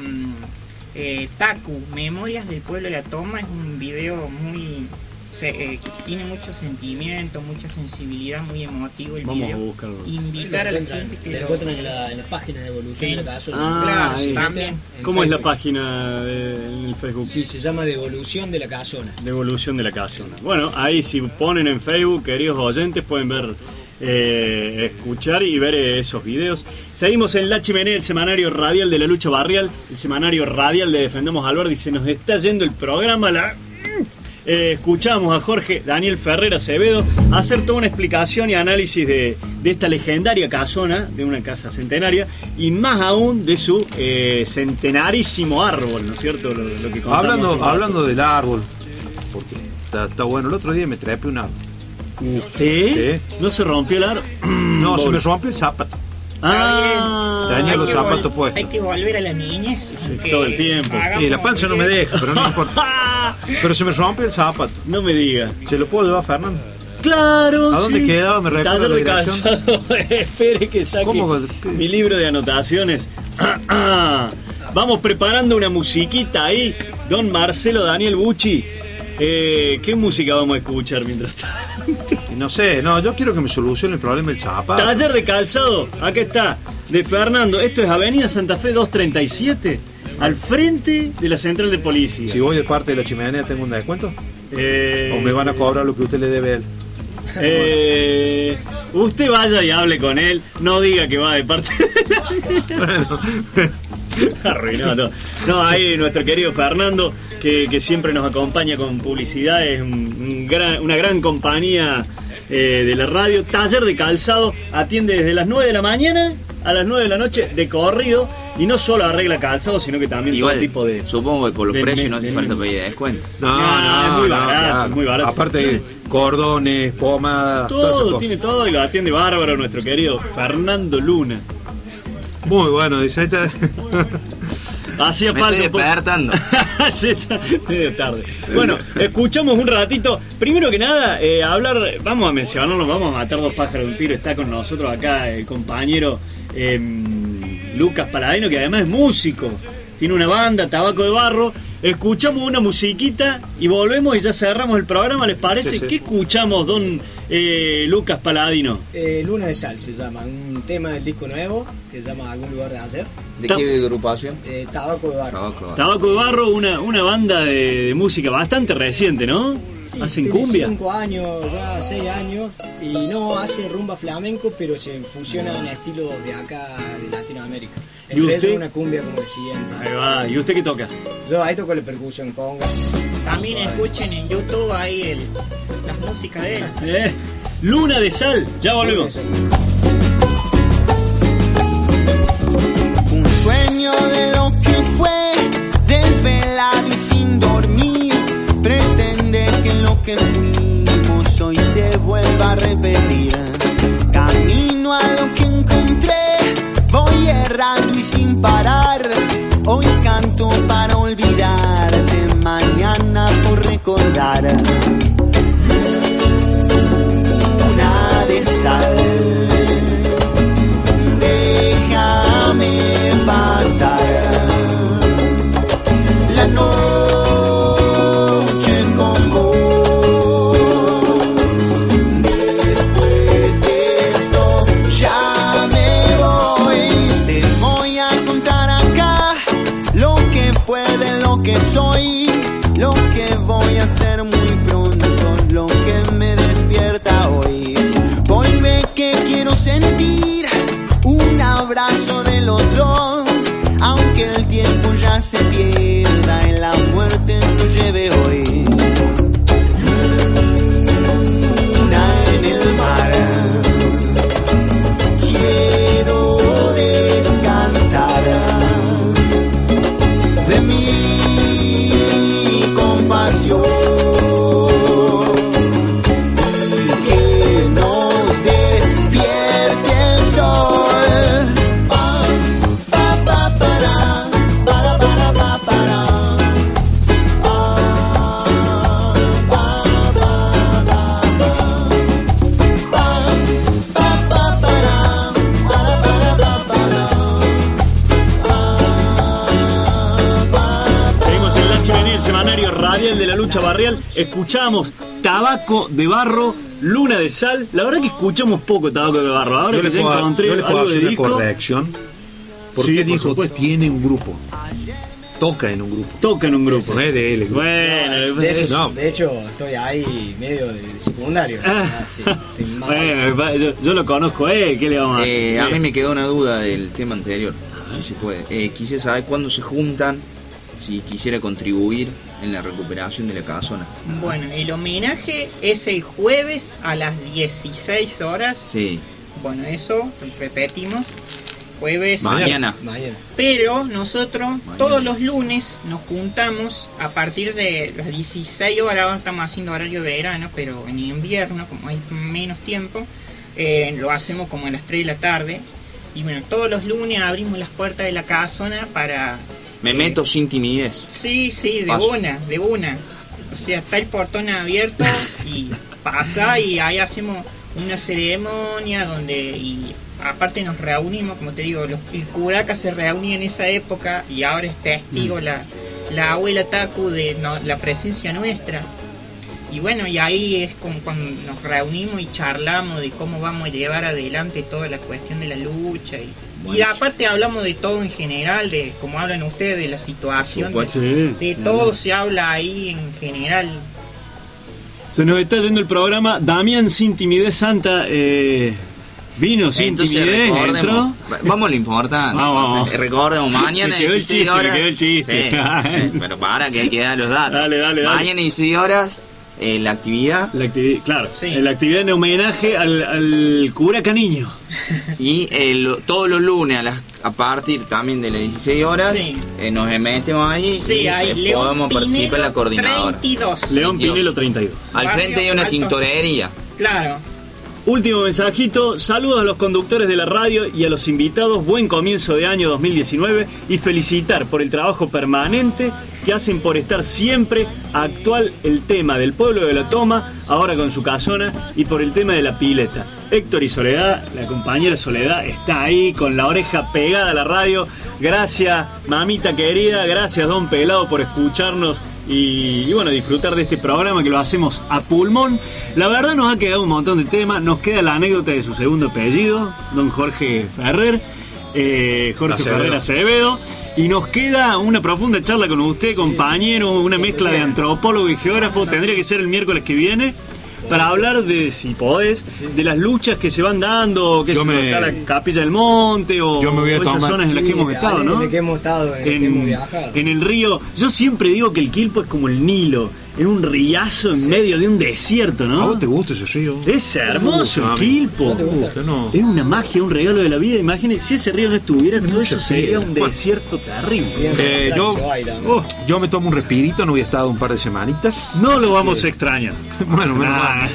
Taku, Memorias del Pueblo de la Toma. Es un video muy... tiene mucho sentimiento, mucha sensibilidad, muy emotivo el video. Vamos a buscarlo. Invitar a la gente que lo encuentran en la página de Evolución de la Casona. Claro, sí. también. ¿Cómo es la página en el Facebook? Sí, se llama Devolución de la Casona. Devolución de la Casona. Bueno, ahí si ponen en Facebook, queridos oyentes, pueden ver, escuchar y ver esos videos. Seguimos en La Chimenea, el semanario radial de la lucha barrial, el semanario radial de Defendemos al Verde, y se nos está yendo el programa. Escuchamos a Jorge Daniel Ferrer Acevedo hacer toda una explicación y análisis de esta legendaria casona, de una casa centenaria, y más aún de su centenarísimo árbol, ¿no es cierto? Lo que hablando del árbol, porque está bueno. El otro día me trepé un árbol. ¿Usted? Sí. ¿No se rompió el árbol? No, se me rompió el zapato. Tenía los zapatos puestos. Hay que volver a la niñez. Todo el tiempo. Y la pancha no me deja, pero no importa. Pero se me rompió el zapato. No me diga. ¿Se lo puedo llevar a Fernando? Claro. ¿A dónde sí. quedaba? Me recuerdo la dirección. Espere que saque mi libro de anotaciones. Vamos preparando una musiquita ahí. Don Marcelo Daniel Bucci. ¿Qué música vamos a escuchar mientras tanto? No sé, yo quiero que me solucione el problema del zapato. Taller de calzado, acá está, de Fernando. Esto es Avenida Santa Fe 237, al frente de la central de policía. Si voy de parte de La Chimenea, ¿tengo un descuento? ¿O me van a cobrar lo que usted le debe a él? Usted vaya y hable con él, no diga que va de parte. Bueno. Arruinado. No, ahí nuestro querido Fernando, que siempre nos acompaña con publicidad, es una gran compañía de la radio. Taller de calzado, atiende desde las 9 de la mañana a las 9 de la noche de corrido, y no solo arregla calzado, sino que también igual, todo tipo de... Supongo que por los precios no hace falta pedir descuento. No, es muy barato, claro. muy barato. Aparte, cordones, pomadas, todo, tiene todo, y lo atiende bárbaro nuestro querido Fernando Luna. Muy bueno, dice, ahí está. Hacía me falta estoy despertando. Sí, está medio tarde. Bueno, escuchamos un ratito. Primero que nada, vamos a mencionarlo, vamos a matar dos pájaros de un tiro. Está con nosotros acá el compañero Lucas Paladino, que además es músico. Tiene una banda, Tabaco de Barro. Escuchamos una musiquita y volvemos y ya cerramos el programa, ¿les parece? Sí, sí. ¿Qué escuchamos, don Lucas Paladino? Luna de Sal se llama, un tema del disco nuevo que se llama Algún Lugar de Ayer. ¿De qué agrupación? Tabaco de Barro. Tabaco de Barro, una banda de música bastante reciente, ¿no? Sí, ¿Hacen tiene cumbia? 5 años, ya 6 años, y no hace rumba flamenco, pero se fusiona en estilos de acá, de Latinoamérica. Entre ellos una cumbia como el siguiente. Ahí va, ¿y usted qué toca? Yo ahí toco la percusión, conga. También escuchen en YouTube ahí las músicas de él. Luna de Sal, ya volvemos. Un sueño de lo que fue, desvelado y sin dormir, pretende que lo que fuimos hoy se vuelva a repetir. Camino a lo que encontré, voy errando y sin parar. Hoy canto para olvidarte, mañana por recordar. Luna de sal, déjame pasar la noche con vos. Después de esto ya me voy. Te voy a contar acá lo que fue de lo que soy, lo que voy a hacer muy pronto, lo que me despierta hoy. Vuelve que quiero sentir un abrazo de los dos, aunque el tiempo ya se pierda y la muerte nos lleve hoy. Luna en el mar, quiero descansar de mi compasión. Y que nos despierte Ariel de la Lucha Barrial. Escuchamos Tabaco de Barro, Luna de Sal. La verdad que escuchamos poco Tabaco de Barro. Ahora yo que le puedo algo hacer de una disco, corrección. Porque Sí, por dijo supuesto. tiene un grupo. Toca en un grupo. Toca en un grupo. No es de él. Bueno, De hecho, estoy ahí medio de secundario. Sí, estoy mal. Bueno, yo lo conozco a él, ¿qué le vamos a hacer? A mí me quedó una duda del tema anterior, si se puede. Quise saber cuándo se juntan, si quisiera contribuir en la recuperación de la casona. Bueno, el homenaje es el jueves a las 16 horas. Sí. Bueno, eso, repetimos. Jueves. Mañana. Pero nosotros todos los lunes nos juntamos a partir de las 16 horas. Ahora estamos haciendo horario de verano, pero en invierno, como hay menos tiempo, lo hacemos como a las 3 de la tarde. Y bueno, todos los lunes abrimos las puertas de la casona para... Me meto sin timidez. Sí, de Paso. una. O sea, está el portón abierto y pasa y ahí hacemos una ceremonia donde... Y aparte nos reunimos, como te digo, el curaca se reunía en esa época y ahora es testigo la abuela Taku de la presencia nuestra. Y bueno, y ahí es como cuando nos reunimos y charlamos de cómo vamos a llevar adelante toda la cuestión de la lucha. Y aparte hablamos de todo en general, de como hablan ustedes, de la situación, de todo se habla ahí en general. Se nos está yendo el programa. Damián sin timidez santa vino sin Entonces, timidez, recordemos, entró. vamos a lo importante. Vamos. Recordemos, mañana Me quedó el 16 chiste, horas. me quedó el chiste. Sí, pero para que hay que dar los datos. Dale. Mañana 16 horas, la actividad. Claro, la actividad en homenaje al cura Caniño. Y todos los lunes a partir también de las 16 horas nos metemos ahí y ahí podemos participar en la coordinadora. 32. León Pinelo 32. Al frente hay una tintorería. Claro. Último mensajito, saludos a los conductores de la radio y a los invitados, buen comienzo de año 2019 y felicitar por el trabajo permanente que hacen por estar siempre actual el tema del pueblo de La Toma, ahora con su casona, y por el tema de la pileta. Héctor y Soledad, la compañera Soledad, está ahí con la oreja pegada a la radio. Gracias, mamita querida, gracias, don Pelado, por escucharnos y bueno, disfrutar de este programa que lo hacemos a pulmón. La verdad nos ha quedado un montón de temas. Nos queda la anécdota de su segundo apellido, don Jorge Ferrer, Jorge Ferrer Acevedo, y nos queda una profunda charla con usted, compañero, una mezcla de antropólogo y geógrafo. Tendría que ser el miércoles que viene para hablar de, si podés, de las luchas que se van dando, que está la Capilla del Monte o esas zonas en las que hemos estado, ¿no? En las que hemos estado, en las que hemos viajado. En el río. Yo siempre digo que el Quilpo es como el Nilo, en un riazo en medio de un desierto, ¿no? ¿A vos te gusta ese río? Es hermoso el Quilpo. ¿No te gusta? No. Es una magia, un regalo de la vida. Imagínense, si ese río no estuviera, todo eso sería un desierto terrible. Yo me tomo un respirito, no voy a estar un par de semanitas. No lo vamos a extrañar. Bueno, menos mal.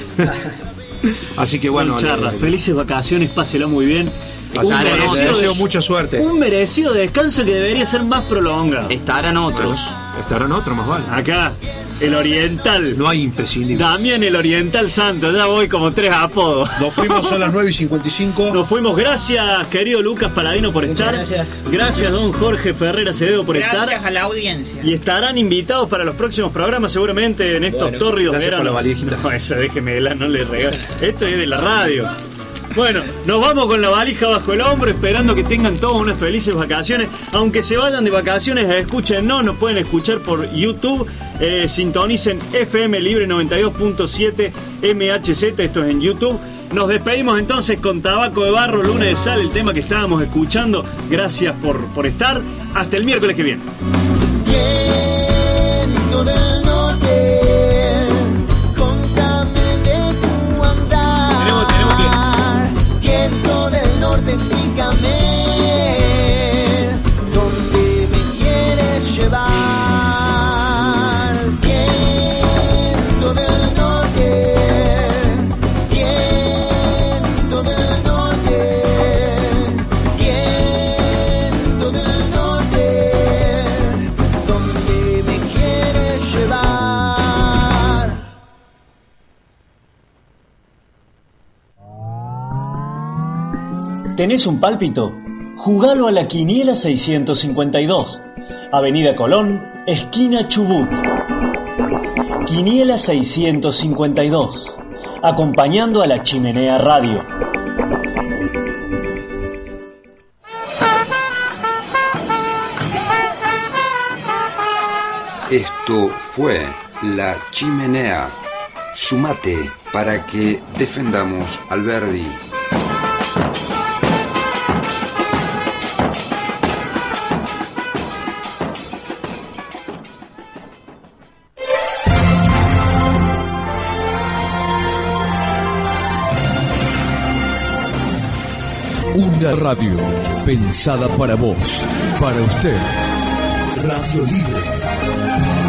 Así que bueno, Charla, felices vacaciones, pásela muy bien. Les deseo mucha suerte. Un merecido descanso que debería ser más prolongado. Estarán otros. Estarán otros, más vale. Acá, el Oriental. No hay imprescindibles. También el Oriental Santo, ya voy como 3 apodos. Nos fuimos a las 9:55. Nos fuimos, gracias querido Lucas Paladino por estar. Gracias don Jorge Ferrer Acevedo por estar. Gracias a la audiencia. Y estarán invitados para los próximos programas seguramente en estos tórridos gracias veranos. por la valijita. No, esa déjeme, no le regalo. Esto es de la radio. Bueno, nos vamos con la valija bajo el hombro, esperando que tengan todos unas felices vacaciones. Aunque se vayan de vacaciones, escúchenos, nos pueden escuchar por YouTube. Sintonicen FM Libre 92.7 MHZ, esto es en YouTube. Nos despedimos entonces con Tabaco de Barro, Luna de Sal, el tema que estábamos escuchando. Gracias por estar. Hasta el miércoles que viene. Viento del norte, contame de tu andar. Viento del norte, explícame dónde me quieres llevar. Viento del norte, viento del norte, viento del norte, dónde me quieres llevar. ¿Tenés un pálpito? Jugalo a la Quiniela 652, Avenida Colón, esquina Chubut. Quiniela 652, acompañando a la Chimenea Radio. Esto fue La Chimenea. Sumate para que defendamos al Verdi. Una radio pensada para vos, para usted. Radio Libre.